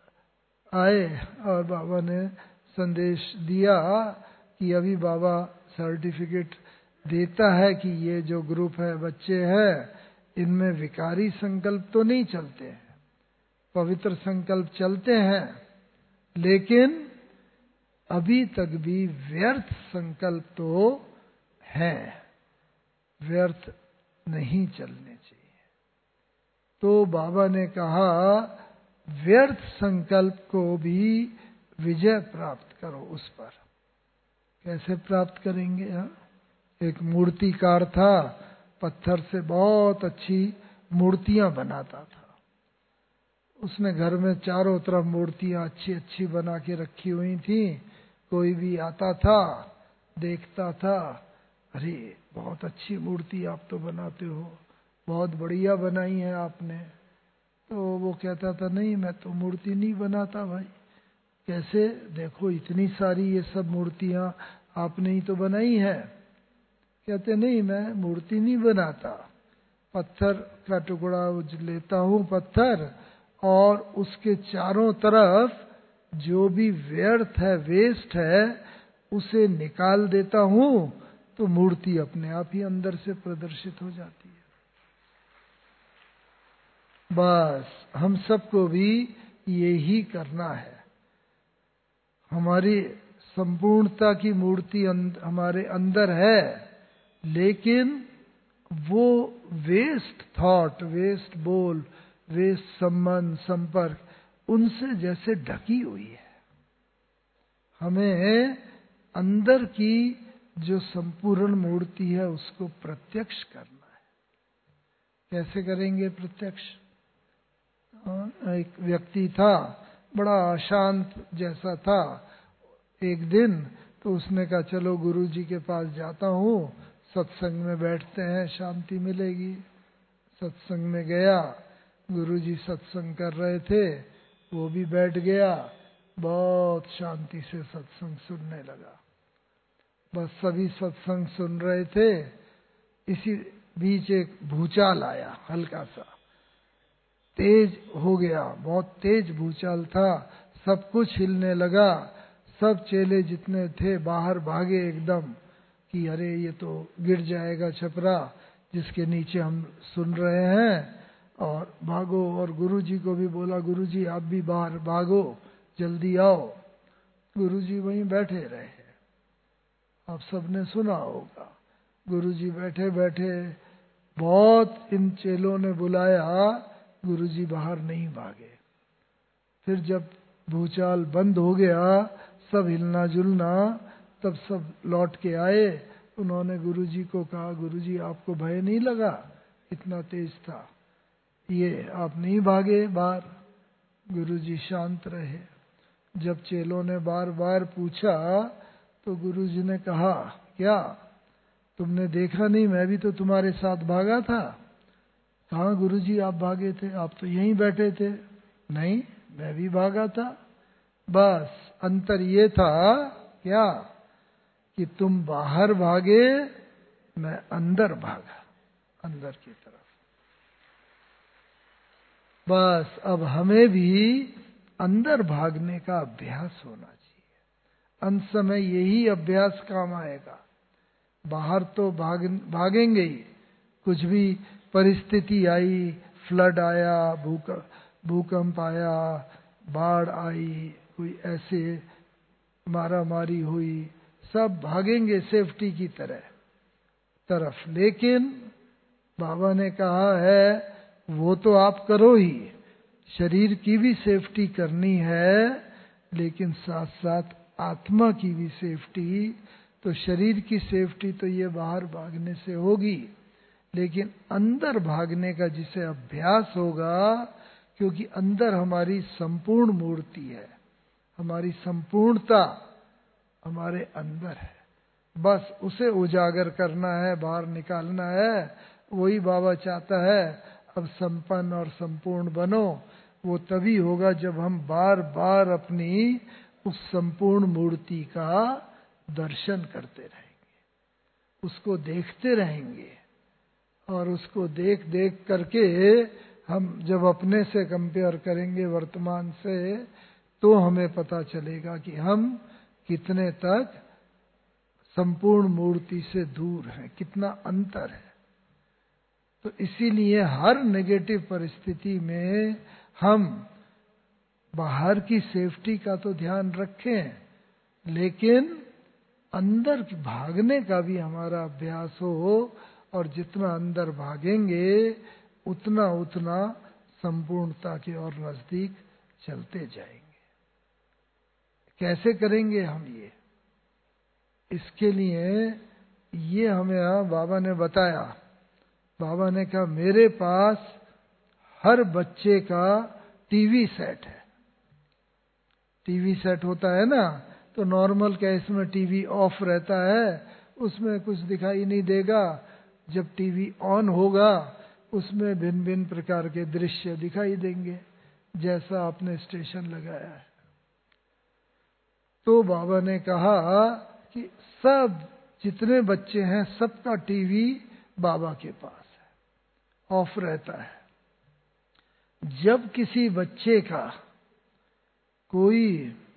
आए और बाबा ने संदेश दिया कि अभी बाबा सर्टिफिकेट देता है कि ये जो ग्रुप है, बच्चे हैं, इनमें विकारी संकल्प तो नहीं चलते हैं, पवित्र संकल्प चलते हैं, लेकिन अभी तक भी व्यर्थ संकल्प तो हैं, व्यर्थ नहीं चलने चाहिए। तो बाबा ने कहा व्यर्थ संकल्प को भी विजय प्राप्त करो उस पर। कैसे प्राप्त करेंगे? हाँ, एक मूर्तिकार था, पत्थर से बहुत अच्छी मूर्तियां बनाता था। उसने घर में चारों तरफ मूर्तियां अच्छी अच्छी बना के रखी हुई थी। कोई भी आता था, देखता था, अरे बहुत अच्छी मूर्ति आप तो बनाते हो, बहुत बढ़िया बनाई है आपने। तो वो कहता था नहीं, मैं तो मूर्ति नहीं बनाता भाई। कैसे? देखो इतनी सारी ये सब मूर्तियां आपने ही तो बनाई है। कहते नहीं, मैं मूर्ति नहीं बनाता, पत्थर का टुकड़ा लेता हूँ, पत्थर, और उसके चारों तरफ जो भी व्यर्थ है, वेस्ट है, उसे निकाल देता हूँ, तो मूर्ति अपने आप ही अंदर से प्रदर्शित हो जाती है। बस हम सबको भी यही करना है। हमारी संपूर्णता की मूर्ति अंद, हमारे अंदर है, लेकिन वो वेस्ट थॉट, वेस्ट बोल, वेस्ट संबंध, संपर्क, उनसे जैसे ढकी हुई है। हमें अंदर की जो संपूर्ण मूर्ति है उसको प्रत्यक्ष करना है। कैसे करेंगे प्रत्यक्ष? एक व्यक्ति था, बड़ा अशांत जैसा था। एक दिन तो उसने कहा चलो गुरुजी के पास जाता हूँ, सत्संग में बैठते हैं, शांति मिलेगी। सत्संग में गया, गुरुजी सत्संग कर रहे थे, वो भी बैठ गया, बहुत शांति से सत्संग सुनने लगा। बस सभी सत्संग सुन रहे थे, इसी बीच एक भूचाल आया, हल्का सा तेज हो गया, बहुत तेज भूचाल था, सब कुछ हिलने लगा। सब चेले जितने थे बाहर भागे एकदम कि अरे ये तो गिर जाएगा छपरा जिसके नीचे हम सुन रहे हैं, और भागो। और गुरुजी को भी बोला, गुरुजी आप भी बाहर भागो, जल्दी आओ। गुरुजी वहीं बैठे रहे, आप सबने सुना होगा। गुरुजी बैठे बैठे बहुत इन चेलों ने बुलाया, गुरुजी बाहर नहीं भागे। फिर जब भूचाल बंद हो गया, सब हिलना जुलना, तब सब लौट के आए। उन्होंने गुरुजी को कहा, गुरुजी आपको भय नहीं लगा? इतना तेज था ये, आप नहीं भागे बाहर? गुरुजी शांत रहे। जब चेलों ने बार बार पूछा तो गुरुजी ने कहा, क्या तुमने देखा नहीं, मैं भी तो तुम्हारे साथ भागा था। कहाँ गुरुजी आप भागे थे? आप तो यहीं बैठे थे। नहीं, मैं भी भागा था। बस अंतर ये था क्या कि तुम बाहर भागे, मैं अंदर भागा, अंदर की तरफ। बस अब हमें भी अंदर भागने का अभ्यास होना चाहिए। अंत समय यही अभ्यास काम आएगा। बाहर तो भाग भागेंगे ही, कुछ भी परिस्थिति आई, फ्लड आया, भूक भूकंप आया, बाढ़ आई, कोई ऐसे मारा मारी हुई, सब भागेंगे सेफ्टी की तरह तरफ। लेकिन बाबा ने कहा है वो तो आप करो ही, शरीर की भी सेफ्टी करनी है, लेकिन साथ साथ आत्मा की भी सेफ्टी तो शरीर की सेफ्टी तो ये बाहर भागने से होगी, लेकिन अंदर भागने का जिसे अभ्यास होगा, क्योंकि अंदर हमारी संपूर्ण मूर्ति है, हमारी संपूर्णता हमारे अंदर है, बस उसे उजागर करना है, बाहर निकालना है। वही बाबा चाहता है, अब संपन्न और संपूर्ण बनो। वो तभी होगा जब हम बार बार अपनी उस संपूर्ण मूर्ति का दर्शन करते रहेंगे, उसको देखते रहेंगे, और उसको देख देख करके हम जब अपने से कंपेयर करेंगे वर्तमान से, तो हमें पता चलेगा कि हम कितने तक संपूर्ण मूर्ति से दूर हैं, कितना अंतर है। तो इसीलिए हर नेगेटिव परिस्थिति में हम बाहर की सेफ्टी का तो ध्यान रखें, लेकिन अंदर भागने का भी हमारा अभ्यास हो, और जितना अंदर भागेंगे उतना उतना संपूर्णता के और नजदीक चलते जाएंगे। कैसे करेंगे हम ये? इसके लिए ये हमें बाबा ने बताया। बाबा ने कहा मेरे पास हर बच्चे का टीवी सेट है। टीवी सेट होता है ना, तो नॉर्मल केस में टीवी ऑफ रहता है, उसमें कुछ दिखाई नहीं देगा। जब टीवी ऑन होगा उसमें भिन्न भिन्न प्रकार के दृश्य दिखाई देंगे, जैसा आपने स्टेशन लगाया है। तो बाबा ने कहा कि सब जितने बच्चे हैं सबका टीवी बाबा के पास है, ऑफ रहता है। जब किसी बच्चे का कोई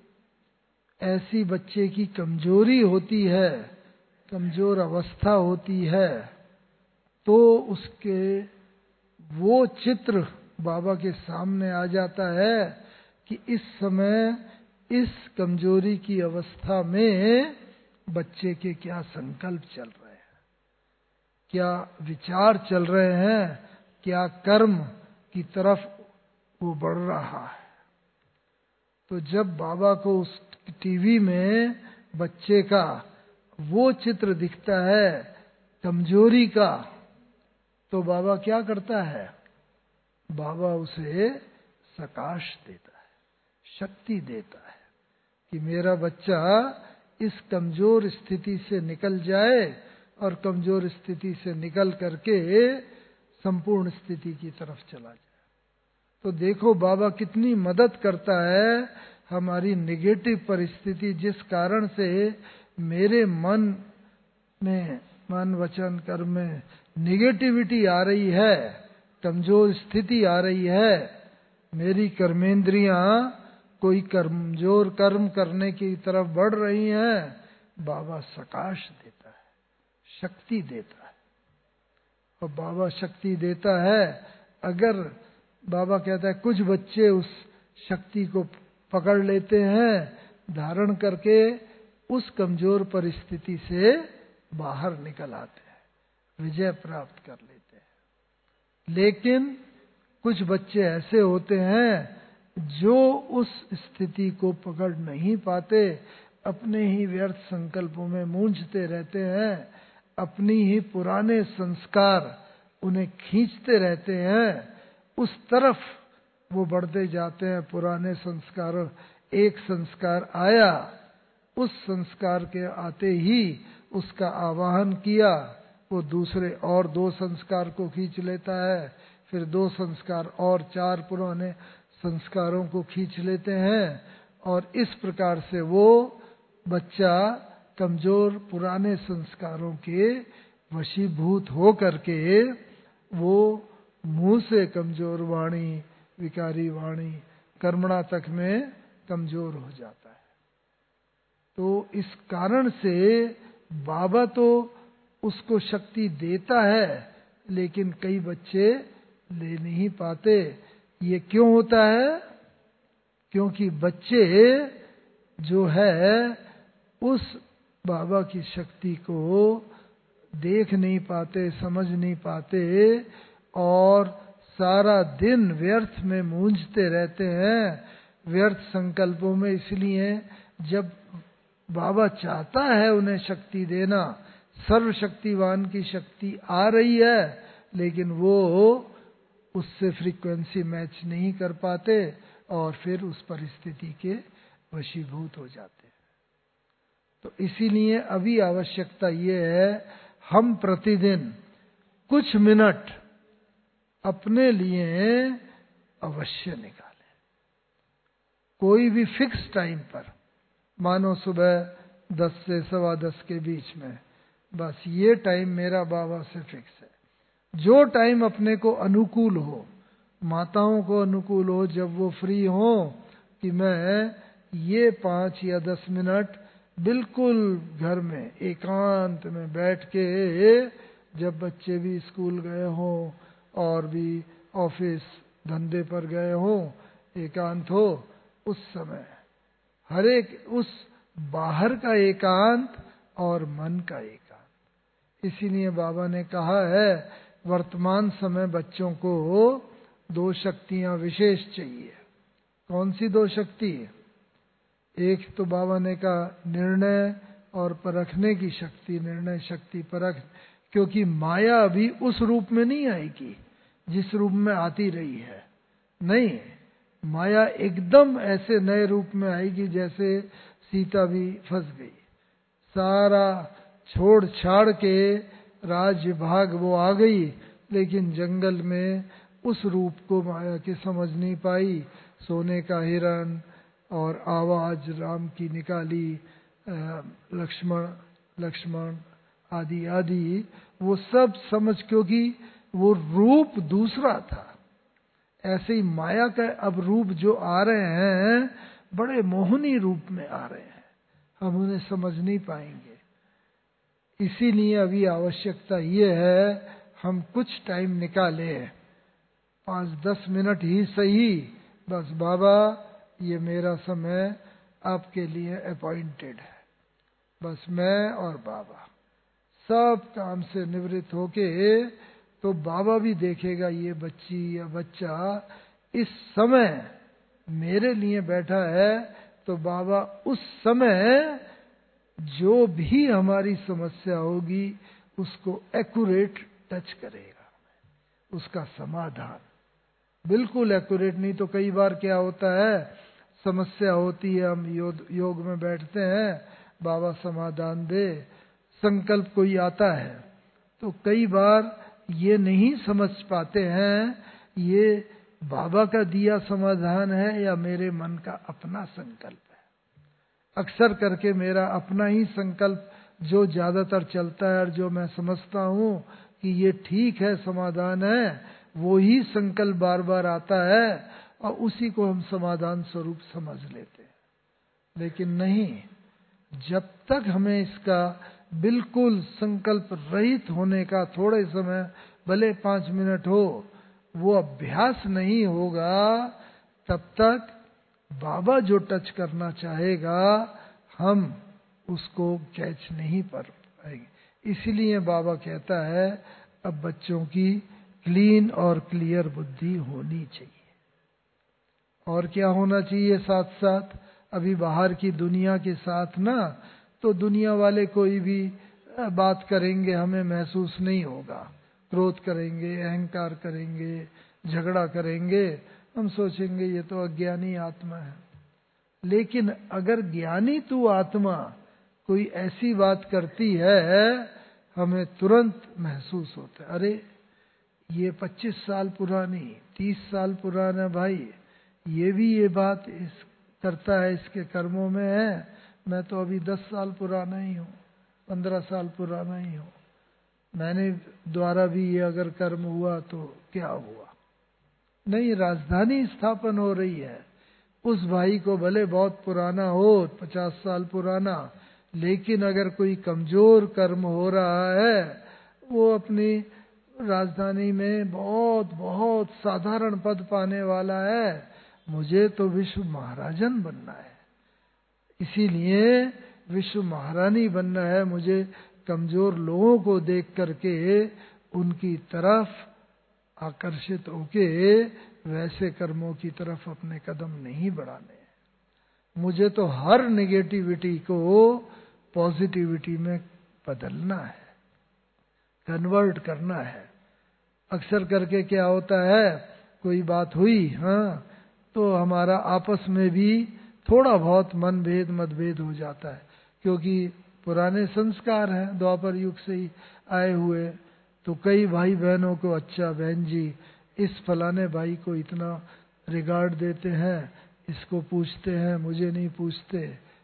ऐसी बच्चे की कमजोरी होती है, कमजोर अवस्था होती है, तो उसके वो चित्र बाबा के सामने आ जाता है कि इस समय इस कमजोरी की अवस्था में बच्चे के क्या संकल्प चल रहे हैं, क्या विचार चल रहे हैं, क्या कर्म की तरफ वो बढ़ रहा है। तो जब बाबा को उस टीवी में बच्चे का वो चित्र दिखता है कमजोरी का, तो बाबा क्या करता है? बाबा उसे प्रकाश देता है, शक्ति देता है कि मेरा बच्चा इस कमजोर स्थिति से निकल जाए, और कमजोर स्थिति से निकल करके संपूर्ण स्थिति की तरफ चला जाए। तो देखो बाबा कितनी मदद करता है हमारी नेगेटिव परिस्थिति, जिस कारण से मेरे मन में, मन वचन कर्म में निगेटिविटी आ रही है, कमजोर स्थिति आ रही है, मेरी कर्मेंद्रियां कोई कमजोर कर्म करने की तरफ बढ़ रही हैं, बाबा प्रकाश देता है, शक्ति देता है। और बाबा शक्ति देता है। अगर बाबा कहता है कुछ बच्चे उस शक्ति को पकड़ लेते हैं, धारण करके उस कमजोर परिस्थिति से बाहर निकल आते हैं, विजय प्राप्त कर लेते हैं। लेकिन कुछ बच्चे ऐसे होते हैं जो उस स्थिति को पकड़ नहीं पाते, अपने ही व्यर्थ संकल्पों में मूंझते रहते हैं, अपनी ही पुराने संस्कार उन्हें खींचते रहते हैं, उस तरफ वो बढ़ते जाते हैं। पुराने संस्कार, एक संस्कार आया, उस संस्कार के आते ही उसका आवाहन किया, वो दूसरे और दो संस्कार को खींच लेता है, फिर दो संस्कार और चार पुराने संस्कारों को खींच लेते हैं, और इस प्रकार से वो बच्चा कमजोर पुराने संस्कारों के वशीभूत हो करके वो मुंह से कमजोर वाणी, विकारी वाणी, कर्मणा तक में कमजोर हो जाता है। तो इस कारण से बाबा तो उसको शक्ति देता है, लेकिन कई बच्चे ले नहीं पाते। ये क्यों होता है? क्योंकि बच्चे जो है उस बाबा की शक्ति को देख नहीं पाते, समझ नहीं पाते, और सारा दिन व्यर्थ में मूंझते रहते हैं, व्यर्थ संकल्पों में। इसलिए जब बाबा चाहता है उन्हें शक्ति देना, सर्वशक्तिवान की शक्ति आ रही है, लेकिन वो उससे फ्रीक्वेंसी मैच नहीं कर पाते और फिर उस परिस्थिति के वशीभूत हो जाते हैं। तो इसीलिए अभी आवश्यकता ये है, हम प्रतिदिन कुछ मिनट अपने लिए अवश्य निकालें, कोई भी फिक्स टाइम पर, मानो सुबह दस से सवा दस के बीच में, बस ये टाइम मेरा बाबा से फिक्स है। जो टाइम अपने को अनुकूल हो, माताओं को अनुकूल हो, जब वो फ्री हो कि मैं ये पाँच या दस मिनट बिल्कुल घर में एकांत में बैठ के, जब बच्चे भी स्कूल गए हों और भी ऑफिस धंधे पर गए हों, एकांत हो, उस समय हर एक उस बाहर का एकांत और मन का एकांत। इसीलिए बाबा ने कहा है, वर्तमान समय बच्चों को दो शक्तियां विशेष चाहिए। कौन सी दो शक्ति? एक तो बाबा ने कहा निर्णय और परखने की शक्ति, निर्णय शक्ति परख, क्योंकि माया अभी उस रूप में नहीं आएगी जिस रूप में आती रही है। नहीं, माया एकदम ऐसे नए रूप में आएगी जैसे सीता भी फंस गई, सारा छोड़ छाड़ के राज्य भाग वो आ गई, लेकिन जंगल में उस रूप को माया के समझ नहीं पाई। सोने का हिरण और आवाज राम की निकाली, लक्ष्मण लक्ष्मण आदि आदि, वो सब समझ, क्योंकि वो रूप दूसरा था। ऐसे ही माया का अब रूप जो आ रहे हैं, बड़े मोहनी रूप में आ रहे हैं, हम उन्हें समझ नहीं पाएंगे। इसीलिए अभी आवश्यकता ये है, हम कुछ टाइम निकालें, पाँच दस मिनट ही सही, बस बाबा ये मेरा समय आपके लिए अपॉइंटेड है, बस मैं और बाबा सब काम से निवृत्त होके, तो बाबा भी देखेगा ये बच्ची या बच्चा इस समय मेरे लिए बैठा है, तो बाबा उस समय जो भी हमारी समस्या होगी उसको एक्यूरेट टच करेगा, उसका समाधान बिल्कुल एक्यूरेट। नहीं तो कई बार क्या होता है, समस्या होती है, हम योग योग में बैठते हैं, बाबा समाधान दे, संकल्प कोई आता है, तो कई बार ये नहीं समझ पाते हैं ये बाबा का दिया समाधान है या मेरे मन का अपना संकल्प है। अक्सर करके मेरा अपना ही संकल्प जो ज्यादातर चलता है और जो मैं समझता हूँ कि ये ठीक है, समाधान है, वो ही संकल्प बार बार आता है और उसी को हम समाधान स्वरूप समझ लेते हैं। लेकिन नहीं, जब तक हमें इसका बिल्कुल संकल्प रहित होने का थोड़े समय, भले पांच मिनट हो, वो अभ्यास नहीं होगा, तब तक बाबा जो टच करना चाहेगा हम उसको कैच नहीं कर पाएंगे। इसलिए बाबा कहता है, अब बच्चों की क्लीन और क्लियर बुद्धि होनी चाहिए। और क्या होना चाहिए साथ साथ? अभी बाहर की दुनिया के साथ ना, तो दुनिया वाले कोई भी बात करेंगे हमें महसूस नहीं होगा, क्रोध करेंगे, अहंकार करेंगे, झगड़ा करेंगे, हम सोचेंगे ये तो अज्ञानी आत्मा है। लेकिन अगर ज्ञानी तू आत्मा कोई ऐसी बात करती है, हमें तुरंत महसूस होता है, अरे ये पच्चीस साल पुरानी, तीस साल पुराना भाई, ये भी ये बात इस करता है, इसके कर्मों में है, मैं तो अभी दस साल पुराना ही हूँ, पंद्रह साल पुराना ही हूँ, मैंने द्वारा भी ये अगर कर्म हुआ तो क्या हुआ? नहीं, राजधानी स्थापन हो रही है। उस भाई को भले बहुत पुराना हो, पचास साल पुराना, लेकिन अगर कोई कमजोर कर्म हो रहा है, वो अपनी राजधानी में बहुत बहुत साधारण पद पाने वाला है, मुझे तो विश्व महाराजन बनना है, इसीलिए विश्व महारानी बनना है, मुझे कमजोर लोगों को देख करके उनकी तरफ आकर्षित होके वैसे कर्मों की तरफ अपने कदम नहीं बढ़ाने हैं। मुझे तो हर नेगेटिविटी को पॉजिटिविटी में बदलना है, कन्वर्ट करना है। अक्सर करके क्या होता है, कोई बात हुई हाँ तो हमारा आपस में भी थोड़ा बहुत मनभेद मतभेद हो जाता है, क्योंकि पुराने संस्कार हैं द्वापर युग से ही आए हुए। तो कई भाई बहनों को, अच्छा बहन जी इस फलाने भाई को इतना रिगार्ड देते हैं, इसको पूछते हैं, मुझे नहीं पूछते,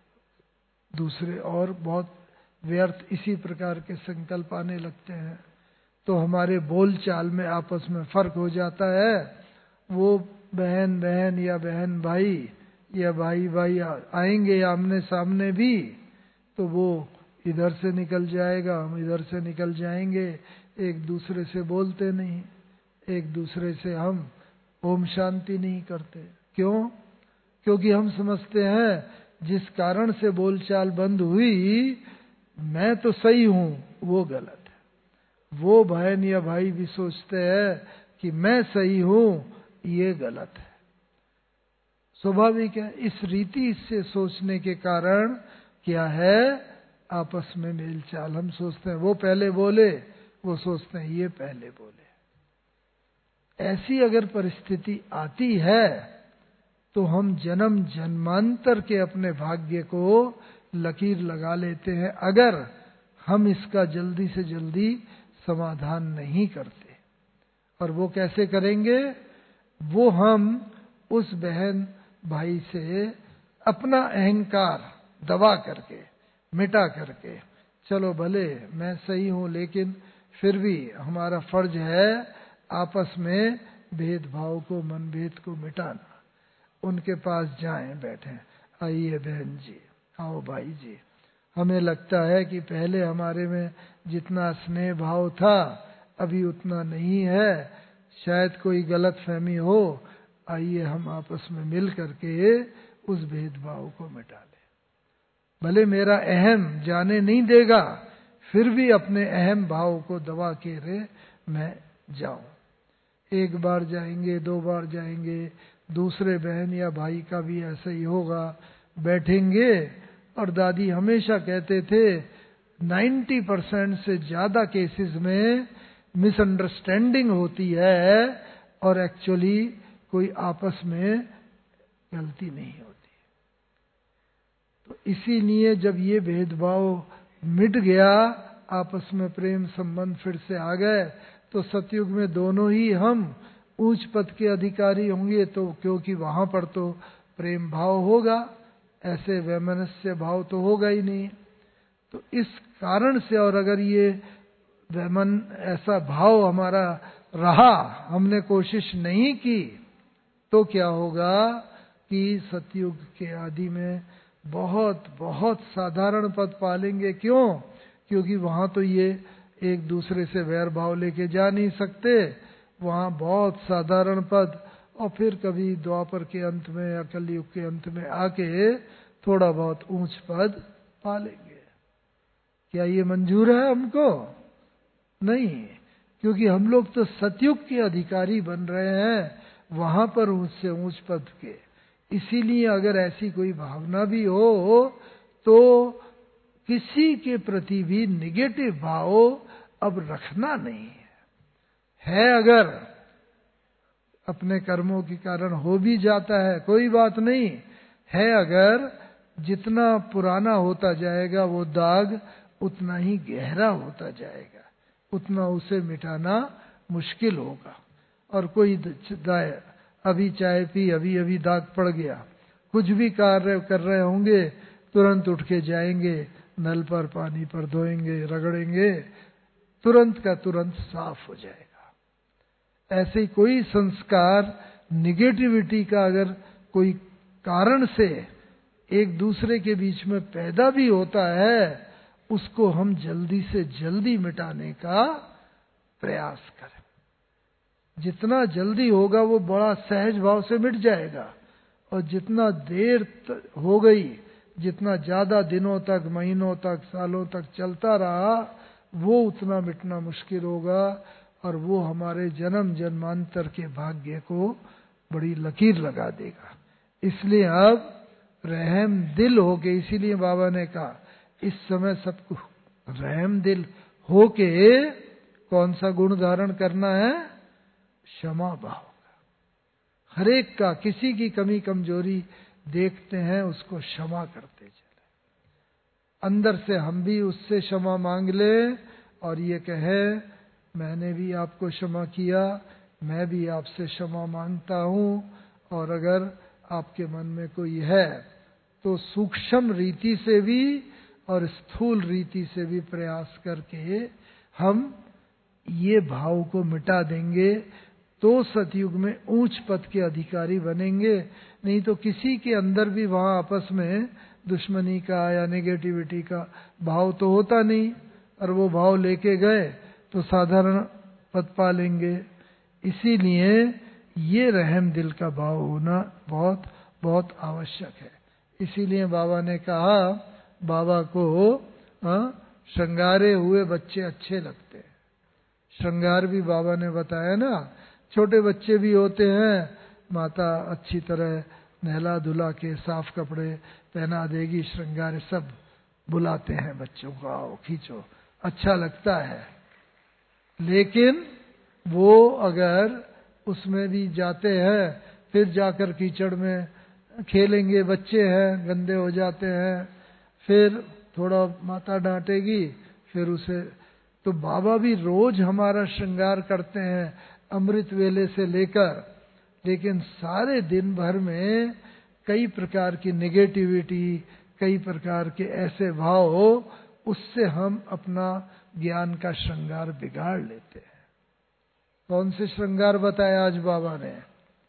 दूसरे और बहुत व्यर्थ इसी प्रकार के संकल्प आने लगते हैं। तो हमारे बोल चाल में आपस में फर्क हो जाता है। वो बहन बहन या बहन भाई या भाई भाई आएंगे आमने सामने भी, तो वो इधर से निकल जाएगा, हम इधर से निकल जाएंगे, एक दूसरे से बोलते नहीं, एक दूसरे से हम ओम शांति नहीं करते। क्यों? क्योंकि हम समझते हैं जिस कारण से बोलचाल बंद हुई, मैं तो सही हूं, वो गलत है। वो बहन या भाई भी सोचते हैं कि मैं सही हूं, ये गलत है। स्वाभाविक है। इस रीति से सोचने के कारण क्या है, आपस में मेलचाल। हम सोचते हैं वो पहले बोले, वो सोचते हैं ये पहले बोले। ऐसी अगर परिस्थिति आती है तो हम जन्म जन्मांतर के अपने भाग्य को लकीर लगा लेते हैं, अगर हम इसका जल्दी से जल्दी समाधान नहीं करते। और वो कैसे करेंगे? वो हम उस बहन भाई से अपना अहंकार दबा करके, मिटा करके, चलो भले मैं सही हूं लेकिन फिर भी हमारा फर्ज है आपस में भेदभाव को, मनभेद को मिटाना। उनके पास जाएं, बैठें, आइए बहन जी, आओ भाई जी, हमें लगता है कि पहले हमारे में जितना स्नेह भाव था अभी उतना नहीं है, शायद कोई गलत फहमी हो, आइए हम आपस में मिल करके उस भेदभाव को मिटा लें। भले मेरा अहम जाने नहीं देगा, फिर भी अपने अहम भाव को दबा के रे मैं जाऊं। एक बार जाएंगे, दो बार जाएंगे, दूसरे बहन या भाई का भी ऐसा ही होगा। बैठेंगे और दादी हमेशा कहते थे नब्बे परसेंट से ज्यादा केसेस में मिसअंडरस्टैंडिंग होती है और एक्चुअली कोई आपस में गलती नहीं होती। तो इसीलिए जब ये भेदभाव मिट गया, आपस में प्रेम संबंध फिर से आ गए, तो सतयुग में दोनों ही हम ऊंच पद के अधिकारी होंगे। तो क्योंकि वहां पर तो प्रेम भाव होगा, ऐसे वैमनस्य भाव तो होगा ही नहीं। तो इस कारण से, और अगर ये वैमन ऐसा भाव हमारा रहा, हमने कोशिश नहीं की, तो क्या होगा कि सतयुग के आदि में बहुत बहुत साधारण पद पालेंगे। क्यों? क्योंकि वहां तो ये एक दूसरे से वैर भाव लेके जा नहीं सकते, वहां बहुत साधारण पद। और फिर कभी द्वापर के अंत में या कलयुग के अंत में आके थोड़ा बहुत ऊंच पद पालेंगे। क्या ये मंजूर है हमको? नहीं, क्योंकि हम लोग तो सतयुग के अधिकारी बन रहे हैं, वहां पर ऊंच से ऊंच पद के। इसीलिए अगर ऐसी कोई भावना भी हो तो किसी के प्रति भी निगेटिव भाव अब रखना नहीं है। है अगर अपने कर्मों के कारण हो भी जाता है, कोई बात नहीं है। अगर जितना पुराना होता जाएगा वो दाग उतना ही गहरा होता जाएगा, उतना उसे मिटाना मुश्किल होगा। और कोई अभी चाय पी, अभी अभी दाग पड़ गया, कुछ भी कार्य कर रहे होंगे, तुरंत उठ के जाएंगे, नल पर पानी पर धोएंगे, रगड़ेंगे, तुरंत का तुरंत साफ हो जाएगा। ऐसे ही कोई संस्कार निगेटिविटी का अगर कोई कारण से एक दूसरे के बीच में पैदा भी होता है, उसको हम जल्दी से जल्दी मिटाने का प्रयास करें। जितना जल्दी होगा वो बड़ा सहज भाव से मिट जाएगा, और जितना देर हो गई, जितना ज्यादा दिनों तक, महीनों तक, सालों तक चलता रहा, वो उतना मिटना मुश्किल होगा, और वो हमारे जन्म जन्मांतर के भाग्य को बड़ी लकीर लगा देगा। इसलिए अब रहम दिल होके, इसीलिए बाबा ने कहा इस समय सबको रहम दिल होके कौन सा गुण धारण करना है? क्षमा भाव का। हरेक का किसी की कमी कमजोरी देखते हैं उसको क्षमा करते चले, अंदर से हम भी उससे क्षमा मांग ले और ये कहे मैंने भी आपको क्षमा किया, मैं भी आपसे क्षमा मांगता हूं। और अगर आपके मन में कोई है तो सूक्ष्म रीति से भी और स्थूल रीति से भी प्रयास करके हम ये भाव को मिटा देंगे तो सतयुग में ऊंच पद के अधिकारी बनेंगे। नहीं तो किसी के अंदर भी वहां आपस में दुश्मनी का या नेगेटिविटी का भाव तो होता नहीं, और वो भाव लेके गए तो साधारण पद पा लेंगे। इसीलिए ये रहम दिल का भाव होना बहुत बहुत आवश्यक है। इसीलिए बाबा ने कहा बाबा को श्रृंगारे हुए बच्चे अच्छे लगते हैं। श्रृंगार भी बाबा ने बताया ना, छोटे बच्चे भी होते हैं, माता अच्छी तरह नहला धुला के साफ कपड़े पहना देगी, श्रृंगार सब बुलाते हैं बच्चों को, आओ खींचो, अच्छा लगता है। लेकिन वो अगर उसमें भी जाते हैं, फिर जाकर कीचड़ में खेलेंगे, बच्चे हैं गंदे हो जाते हैं, फिर थोड़ा माता डांटेगी, फिर उसे तो बाबा भी रोज हमारा श्रृंगार करते हैं अमृत वेले से लेकर, लेकिन सारे दिन भर में कई प्रकार की नेगेटिविटी, कई प्रकार के ऐसे भाव हो, उससे हम अपना ज्ञान का श्रृंगार बिगाड़ लेते हैं। कौन से श्रृंगार बताए आज बाबा ने?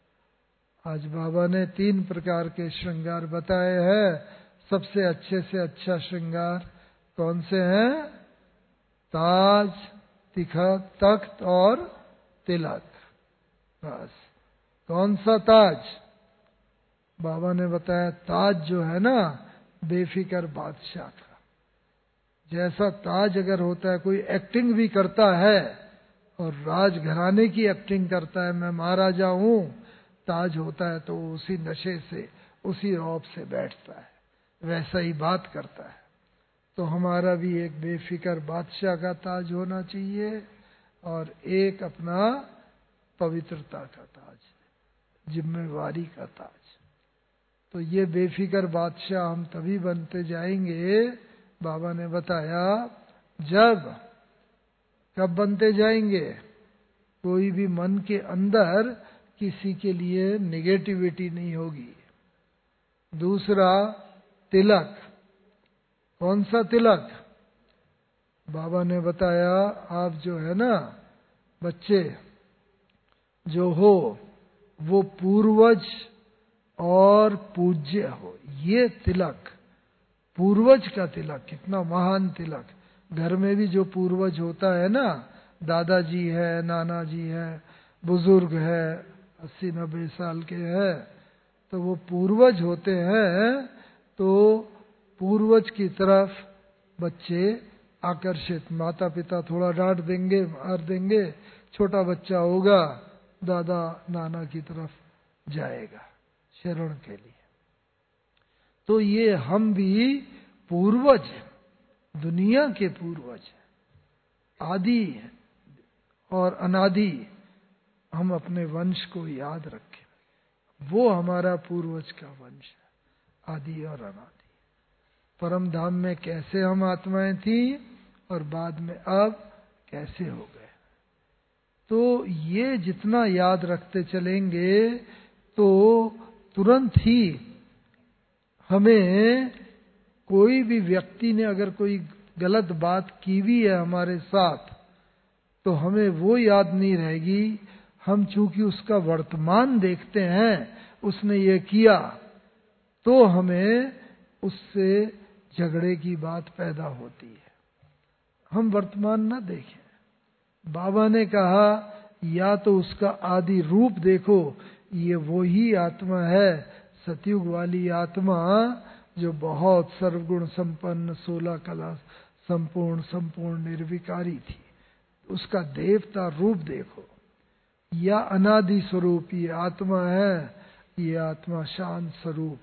आज बाबा ने तीन प्रकार के श्रृंगार बताए हैं। सबसे अच्छे से अच्छा श्रृंगार कौन से हैं? ताज, तिखत, तख्त और तिलक। बस कौन सा ताज? बाबा ने बताया ताज जो है ना बेफिक्र बादशाह का। जैसा ताज अगर होता है, कोई एक्टिंग भी करता है और राजघराने की एक्टिंग करता है, मैं महाराजा हूं, ताज होता है तो उसी नशे से उसी रौब से बैठता है, वैसा ही बात करता है। तो हमारा भी एक बेफिक्र बादशाह का ताज होना चाहिए और एक अपना पवित्रता का ताज, जिम्मेवारी का ताज। तो ये बेफिक्र बादशाह हम तभी बनते जाएंगे, बाबा ने बताया, जब कब बनते जाएंगे? कोई भी मन के अंदर किसी के लिए नेगेटिविटी नहीं होगी। दूसरा तिलक। कौन सा तिलक? बाबा ने बताया आप जो है ना बच्चे जो हो वो पूर्वज और पूज्य हो, ये तिलक, पूर्वज का तिलक, कितना महान तिलक। घर में भी जो पूर्वज होता है ना, दादाजी है, नाना जी है, बुजुर्ग है, अस्सी नब्बे साल के हैं, तो वो पूर्वज होते हैं। तो पूर्वज की तरफ बच्चे आकर्षित, माता पिता थोड़ा डांट देंगे, मार देंगे, छोटा बच्चा होगा दादा नाना की तरफ जाएगा शरण के लिए। तो ये हम भी पूर्वज, दुनिया के पूर्वज, आदि और अनादि, हम अपने वंश को याद रखें, वो हमारा पूर्वज का वंश है, आदि और अनादि। परम धाम में कैसे हम आत्माएं थी और बाद में अब कैसे हो गए। तो ये जितना याद रखते चलेंगे तो तुरंत ही हमें कोई भी व्यक्ति ने अगर कोई गलत बात की भी है हमारे साथ, तो हमें वो याद नहीं रहेगी। हम चूंकि उसका वर्तमान देखते हैं, उसने ये किया, तो हमें उससे झगड़े की बात पैदा होती है। हम वर्तमान ना देखें। बाबा ने कहा या तो उसका आदि रूप देखो, ये वो ही आत्मा है, सतयुग वाली आत्मा जो बहुत सर्वगुण संपन्न, सोलह कला संपूर्ण संपूर्ण निर्विकारी थी। उसका देवता रूप देखो, या अनादि स्वरूप ये आत्मा है, ये आत्मा शांत स्वरूप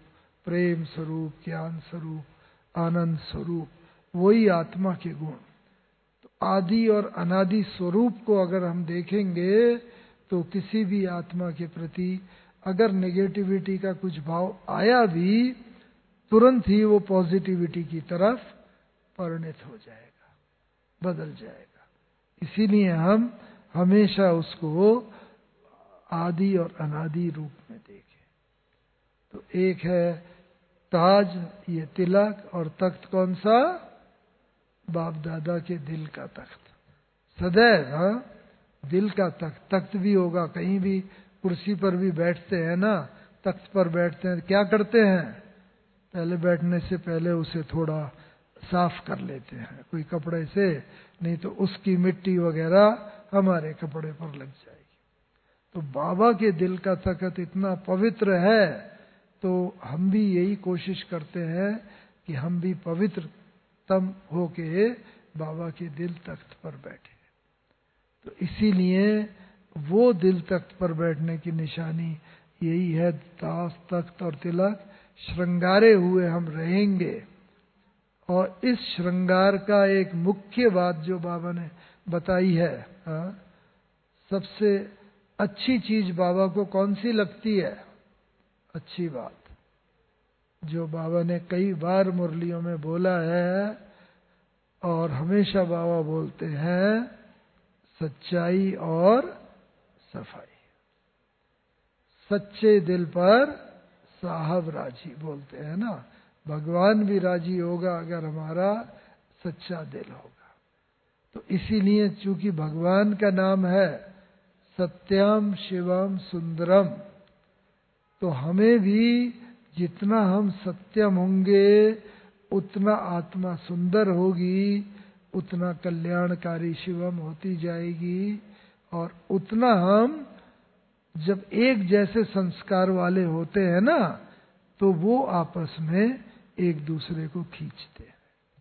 प्रेम स्वरूप, ज्ञान स्वरूप, आनंद स्वरूप, वही आत्मा के गुण। तो आदि और अनादि स्वरूप को अगर हम देखेंगे तो किसी भी आत्मा के प्रति अगर नेगेटिविटी का कुछ भाव आया भी, तुरंत ही वो पॉजिटिविटी की तरफ परिणत हो जाएगा, बदल जाएगा। इसीलिए हम हमेशा उसको आदि और अनादि रूप में देखें। तो एक है ताज, ये तिलक, और तख्त कौन सा? बाप दादा के दिल का तख्त, सदैव। हाँ, दिल का तख्त। तख्त भी होगा, कहीं भी कुर्सी पर भी बैठते हैं ना, तख्त पर बैठते हैं, क्या करते हैं? पहले बैठने से पहले उसे थोड़ा साफ कर लेते हैं कोई कपड़े से, नहीं तो उसकी मिट्टी वगैरह हमारे कपड़े पर लग जाएगी। तो बाबा के दिल का तख्त इतना पवित्र है, तो हम भी यही कोशिश करते हैं कि हम भी पवित्रतम होके बाबा के दिल तख्त पर बैठे। तो इसीलिए वो दिल तख्त पर बैठने की निशानी यही है, ताज, तख्त और तिलक श्रृंगारे हुए हम रहेंगे। और इस श्रृंगार का एक मुख्य बात जो बाबा ने बताई है, हाँ, सबसे अच्छी चीज बाबा को कौन सी लगती है? अच्छी बात जो बाबा ने कई बार मुरलियों में बोला है और हमेशा बाबा बोलते हैं, सच्चाई और सफाई। सच्चे दिल पर साहब राजी बोलते हैं ना, भगवान भी राजी होगा अगर हमारा सच्चा दिल होगा। तो इसीलिए चूंकि भगवान का नाम है सत्यम शिवम सुंदरम, तो हमें भी जितना हम सत्यम होंगे उतना आत्मा सुंदर होगी, उतना कल्याणकारी शिवम होती जाएगी, और उतना हम जब एक जैसे संस्कार वाले होते हैं ना, तो वो आपस में एक दूसरे को खींचते हैं।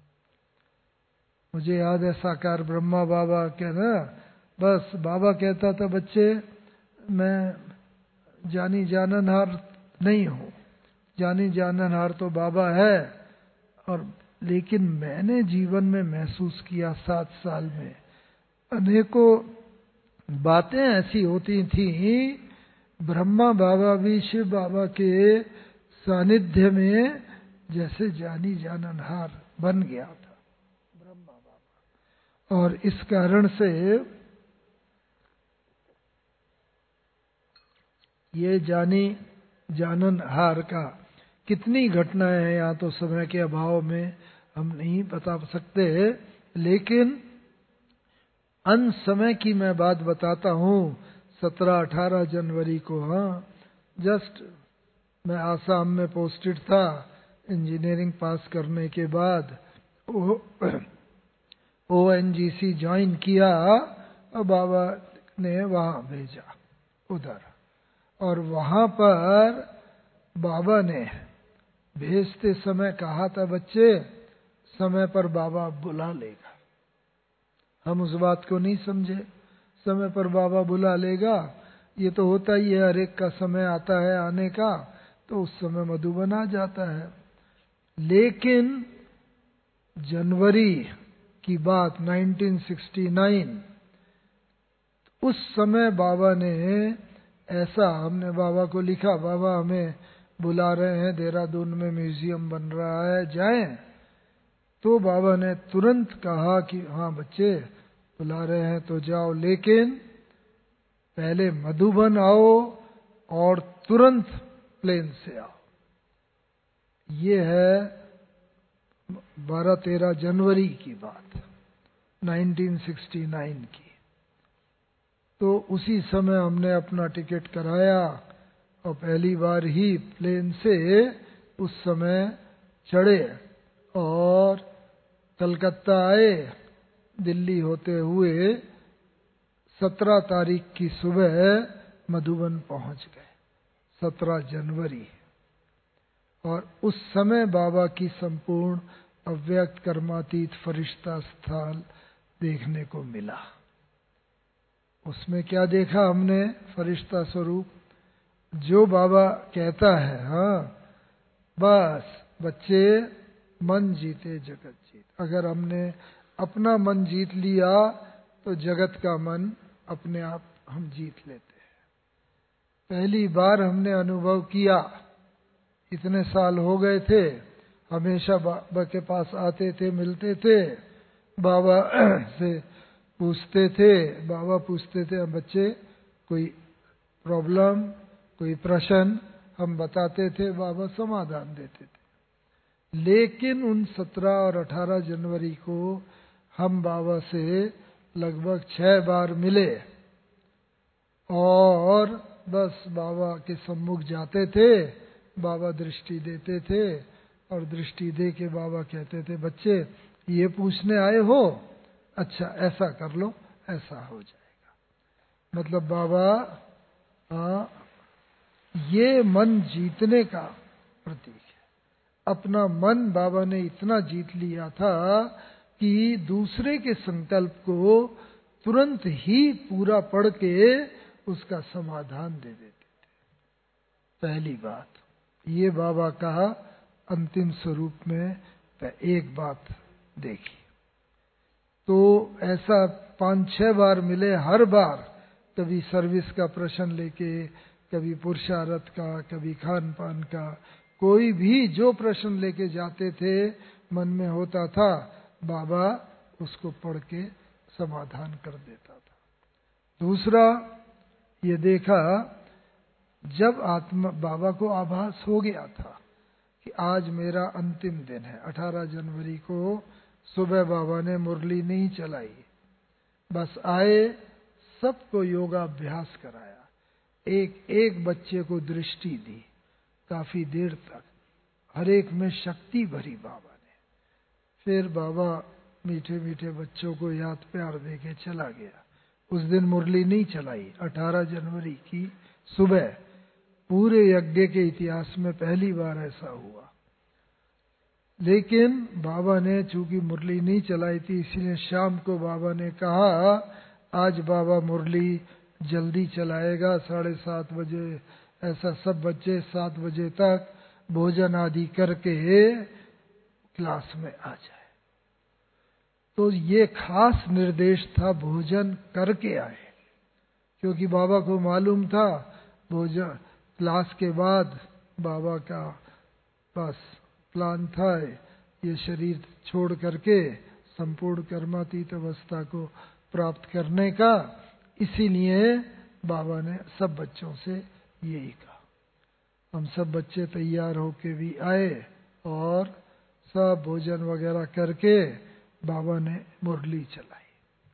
मुझे याद है साकार ब्रह्मा बाबा के ना, बस बाबा कहता था, बच्चे मैं जानी जाननहार नहीं हूं, जानी जाननहार तो बाबा है, और लेकिन मैंने जीवन में महसूस किया सात साल में अनेकों बातें ऐसी होती थी, ब्रह्मा बाबा भी शिव बाबा के सानिध्य में जैसे जानी जाननहार बन गया था ब्रह्मा बाबा। और इस कारण से ये जानी जाननहार का कितनी घटनाएं हैं, यहाँ तो समय के अभाव में हम नहीं बता सकते, लेकिन अंत समय की मैं बात बताता हूँ। सत्रह अठारह जनवरी को, हाँ, जस्ट मैं आसाम में पोस्टेड था इंजीनियरिंग पास करने के बाद, O N G C join किया और बाबा ने वहाँ भेजा उधर, और वहाँ पर बाबा ने भेजते समय कहा था, बच्चे समय पर बाबा बुला लेगा। हम उस बात को नहीं समझे, समय पर बाबा बुला लेगा, ये तो होता ही है, हर एक का समय आता है आने का, तो उस समय मधुबन आ जाता है। लेकिन जनवरी की बात नाइनटीन सिक्सटी नाइन, उस समय बाबा ने ऐसा, हमने बाबा को लिखा, बाबा हमें बुला रहे हैं, देहरादून में म्यूजियम बन रहा है, जाएं? तो बाबा ने तुरंत कहा कि हाँ बच्चे बुला रहे हैं तो जाओ, लेकिन पहले मधुबन आओ और तुरंत प्लेन से आओ। ये है बारह तेरह जनवरी की बात नाइनटीन सिक्सटी नाइन की। तो उसी समय हमने अपना टिकट कराया और पहली बार ही प्लेन से उस समय चढ़े और कलकत्ता आए, दिल्ली होते हुए सत्रह तारीख की सुबह मधुबन पहुंच गए, सत्रह जनवरी। और उस समय बाबा की संपूर्ण अव्यक्त कर्मातीत फरिश्ता स्थल देखने को मिला। उसमें क्या देखा हमने? फरिश्ता स्वरूप। जो बाबा कहता है, हाँ, बस बच्चे मन जीते जगत जीत। अगर हमने अपना मन जीत लिया तो जगत का मन अपने आप हम जीत लेते हैं। पहली बार हमने अनुभव किया, इतने साल हो गए थे, हमेशा बाबा के पास आते थे, मिलते थे, बाबा से पूछते थे, बाबा पूछते थे, हम बच्चे कोई प्रॉब्लम, कोई प्रश्न हम बताते थे, बाबा समाधान देते थे। लेकिन उन सत्रह और अठारह जनवरी को हम बाबा से लगभग छह बार मिले और बस बाबा के सम्मुख जाते थे, बाबा दृष्टि देते थे और दृष्टि दे के बाबा कहते थे, बच्चे ये पूछने आए हो, अच्छा ऐसा कर लो, ऐसा हो जाएगा। मतलब बाबा आ, ये मन जीतने का प्रतीक है। अपना मन बाबा ने इतना जीत लिया था कि दूसरे के संकल्प को तुरंत ही पूरा पढ़ के उसका समाधान दे देते थे। पहली बात ये बाबा का अंतिम स्वरूप में एक बात देखी। तो ऐसा पांच छह बार मिले, हर बार कभी सर्विस का प्रश्न लेके, कभी पुरुषार्थ का, कभी खान पान का, कोई भी जो प्रश्न लेके जाते थे मन में होता था, बाबा उसको पढ़ के समाधान कर देता था। दूसरा ये देखा, जब आत्मा बाबा को आभास हो गया था कि आज मेरा अंतिम दिन है, अठारह जनवरी को सुबह बाबा ने मुरली नहीं चलाई, बस आए, सबको योगाभ्यास कराया, एक एक बच्चे को दृष्टि दी, काफी देर तक हर एक में शक्ति भरी बाबा ने। फिर बाबा मीठे मीठे बच्चों को याद प्यार दे के चला गया। उस दिन मुरली नहीं चलाई, अठारह जनवरी की सुबह, पूरे यज्ञ के इतिहास में पहली बार ऐसा हुआ। लेकिन बाबा ने चूंकि मुरली नहीं चलाई थी, इसलिए शाम को बाबा ने कहा आज बाबा मुरली जल्दी चलाएगा, साढ़े सात बजे, ऐसा सब बच्चे सात बजे तक भोजन आदि करके क्लास में आ जाए। तो ये खास निर्देश था, भोजन करके आए, क्योंकि बाबा को मालूम था भोजन क्लास के बाद बाबा का बस प्लान था ये शरीर छोड़ करके संपूर्ण कर्मातीत अवस्था को प्राप्त करने का। इसीलिए बाबा ने सब बच्चों से यही कहा। हम सब बच्चे तैयार होके भी आए और सब भोजन वगैरह करके बाबा ने मुरली चलाई।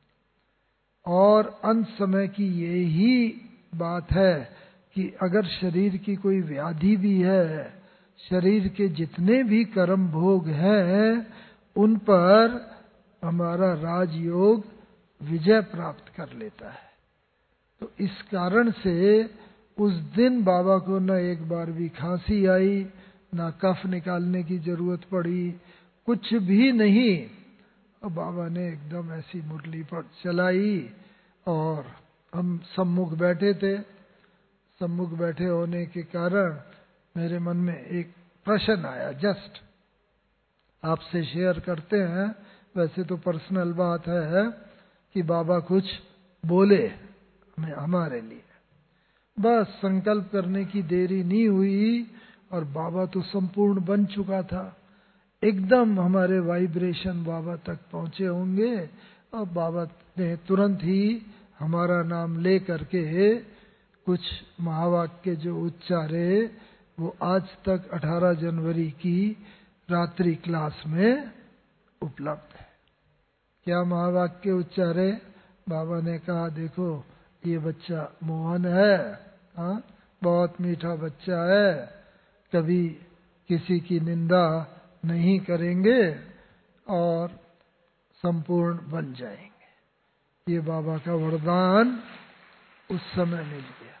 और अंत समय की यही बात है कि अगर शरीर की कोई व्याधि भी है, शरीर के जितने भी कर्म भोग हैं, उन पर हमारा राजयोग विजय प्राप्त कर लेता है। तो इस कारण से उस दिन बाबा को न एक बार भी खांसी आई, ना कफ निकालने की जरूरत पड़ी, कुछ भी नहीं। और बाबा ने एकदम ऐसी मुरली पर चलाई और हम सम्मुख बैठे थे। सम्मुख बैठे होने के कारण मेरे मन में एक प्रश्न आया, जस्ट आपसे शेयर करते हैं। वैसे तो पर्सनल बात है कि बाबा कुछ बोले हमारे लिए, बस संकल्प करने की देरी नहीं हुई और बाबा तो संपूर्ण बन चुका था। एकदम हमारे वाइब्रेशन बाबा तक पहुंचे होंगे और बाबा ने तुरंत ही हमारा नाम ले करके कुछ महावाक्य जो उच्चारे, वो आज तक अठारह जनवरी की रात्रि क्लास में उपलब्ध है। क्या महावाक्य उच्चारे? बाबा ने कहा, देखो ये बच्चा मोहन है, हाँ बहुत मीठा बच्चा है, कभी किसी की निंदा नहीं करेंगे और संपूर्ण बन जाएंगे। ये बाबा का वरदान उस समय मिल गया।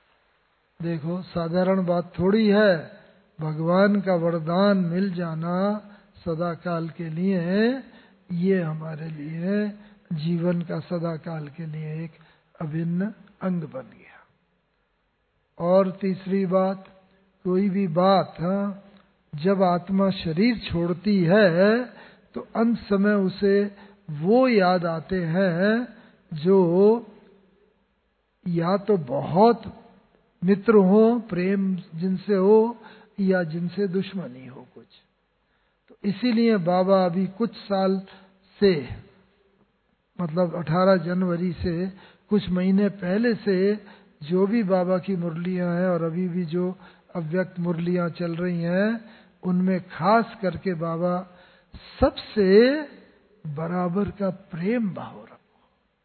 देखो साधारण बात थोड़ी है, भगवान का वरदान मिल जाना सदा काल के लिए, ये हमारे लिए जीवन का सदा काल के लिए एक अभिन्न अंग बन गया। और तीसरी बात, कोई भी बात हाँ जब आत्मा शरीर छोड़ती है तो अंत समय उसे वो याद आते हैं जो या तो बहुत मित्र हो, प्रेम जिनसे हो, या जिनसे दुश्मनी हो कुछ। तो इसीलिए बाबा अभी कुछ साल से, मतलब अठारह जनवरी से कुछ महीने पहले से जो भी बाबा की मुरलियां हैं और अभी भी जो अव्यक्त मुरलियां चल रही हैं, उनमें खास करके बाबा सबसे बराबर का प्रेम भाव रखो,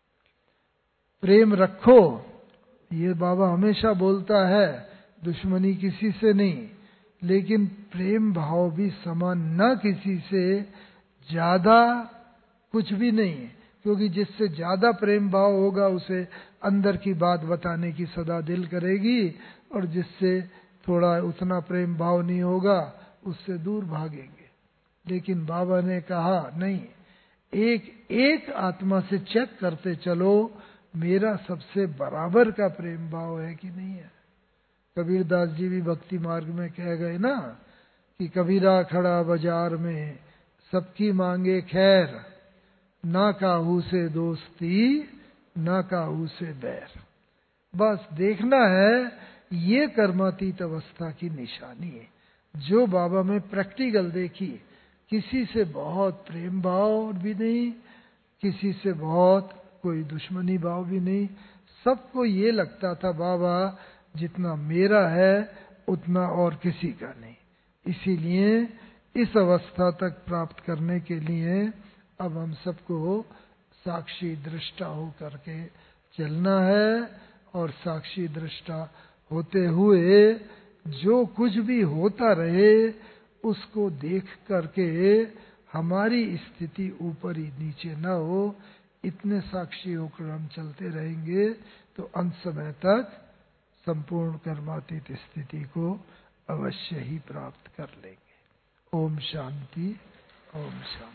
प्रेम रखो। ये बाबा हमेशा बोलता है, दुश्मनी किसी से नहीं, लेकिन प्रेम भाव भी समान, न किसी से ज्यादा कुछ भी नहीं, क्योंकि जिससे ज्यादा प्रेम भाव होगा उसे अंदर की बात बताने की सदा दिल करेगी, और जिससे थोड़ा उतना प्रेम भाव नहीं होगा उससे दूर भागेंगे। लेकिन बाबा ने कहा नहीं, एक एक आत्मा से चेक करते चलो, मेरा सबसे बराबर का प्रेम भाव है कि नहीं है। कबीरदास जी भी भक्ति मार्ग में कह गए ना कि कबीरा खड़ा बाजार में सबकी मांगे खैर, ना काहू से दोस्ती ना काहू से बैर। बस देखना है, ये कर्मातीत अवस्था की निशानी है जो बाबा में प्रैक्टिकल देखी। किसी से बहुत प्रेम भाव भी नहीं, किसी से बहुत कोई दुश्मनी भाव भी नहीं। सबको ये लगता था बाबा जितना मेरा है उतना और किसी का नहीं। इसीलिए इस अवस्था तक प्राप्त करने के लिए अब हम सबको साक्षी दृष्टा हो करके चलना है, और साक्षी दृष्टा होते हुए जो कुछ भी होता रहे उसको देख करके हमारी स्थिति ऊपर ही नीचे न हो, इतने साक्षी होकर हम चलते रहेंगे तो अंत समय तक संपूर्ण कर्मातीत स्थिति को अवश्य ही प्राप्त कर लेंगे। ओम शांति, ओम शांति।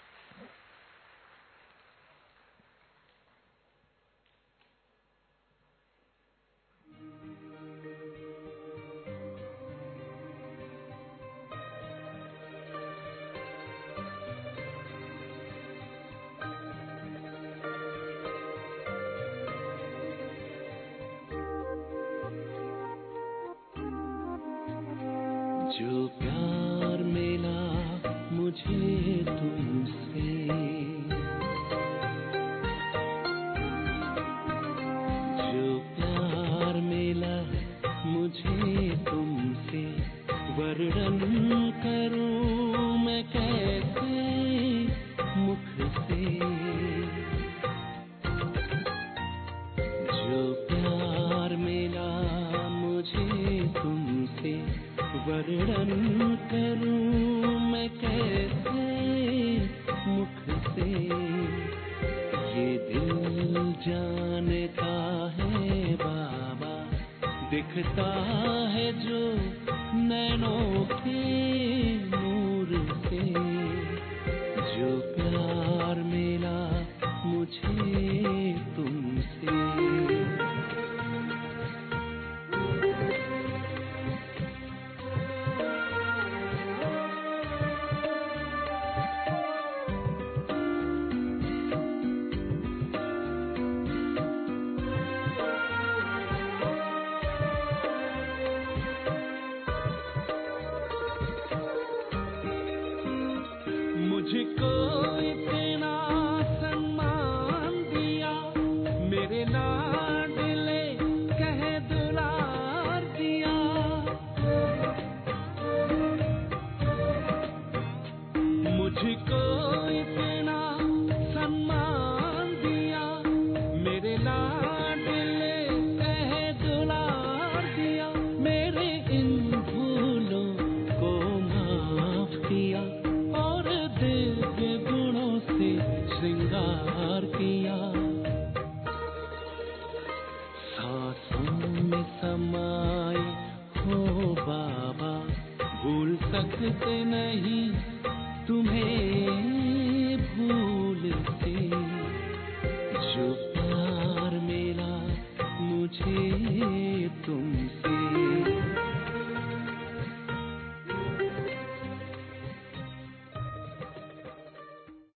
जो प्यार मिला मुझे तुमसे, जो प्यार मिला मुझे तुमसे, वर्णन करूं मैं कैसे मुख से। जो प्यार मिला मुझे तुमसे, वर्णन करूं मैं कैसे मुख से। ये दिल जानता है बाबा, दिखता है जो नैनों के नूर से। जो प्यार मिला मुझे तुमसे, मुझको इतना सम्मान दिया, मेरे लाडले कह दुलार दिया। मुझको इतना सम्मान दिया, मेरे लाडले कह दुलार दिया। मेरे इन भूलों को माफ किया, दिव्य गुणों से श्रृंगार किया। सांसों में समाए हो बाबा, भूल सकते नहीं तुम्हें भूल से। जो प्यार मिला मुझे तुमसे,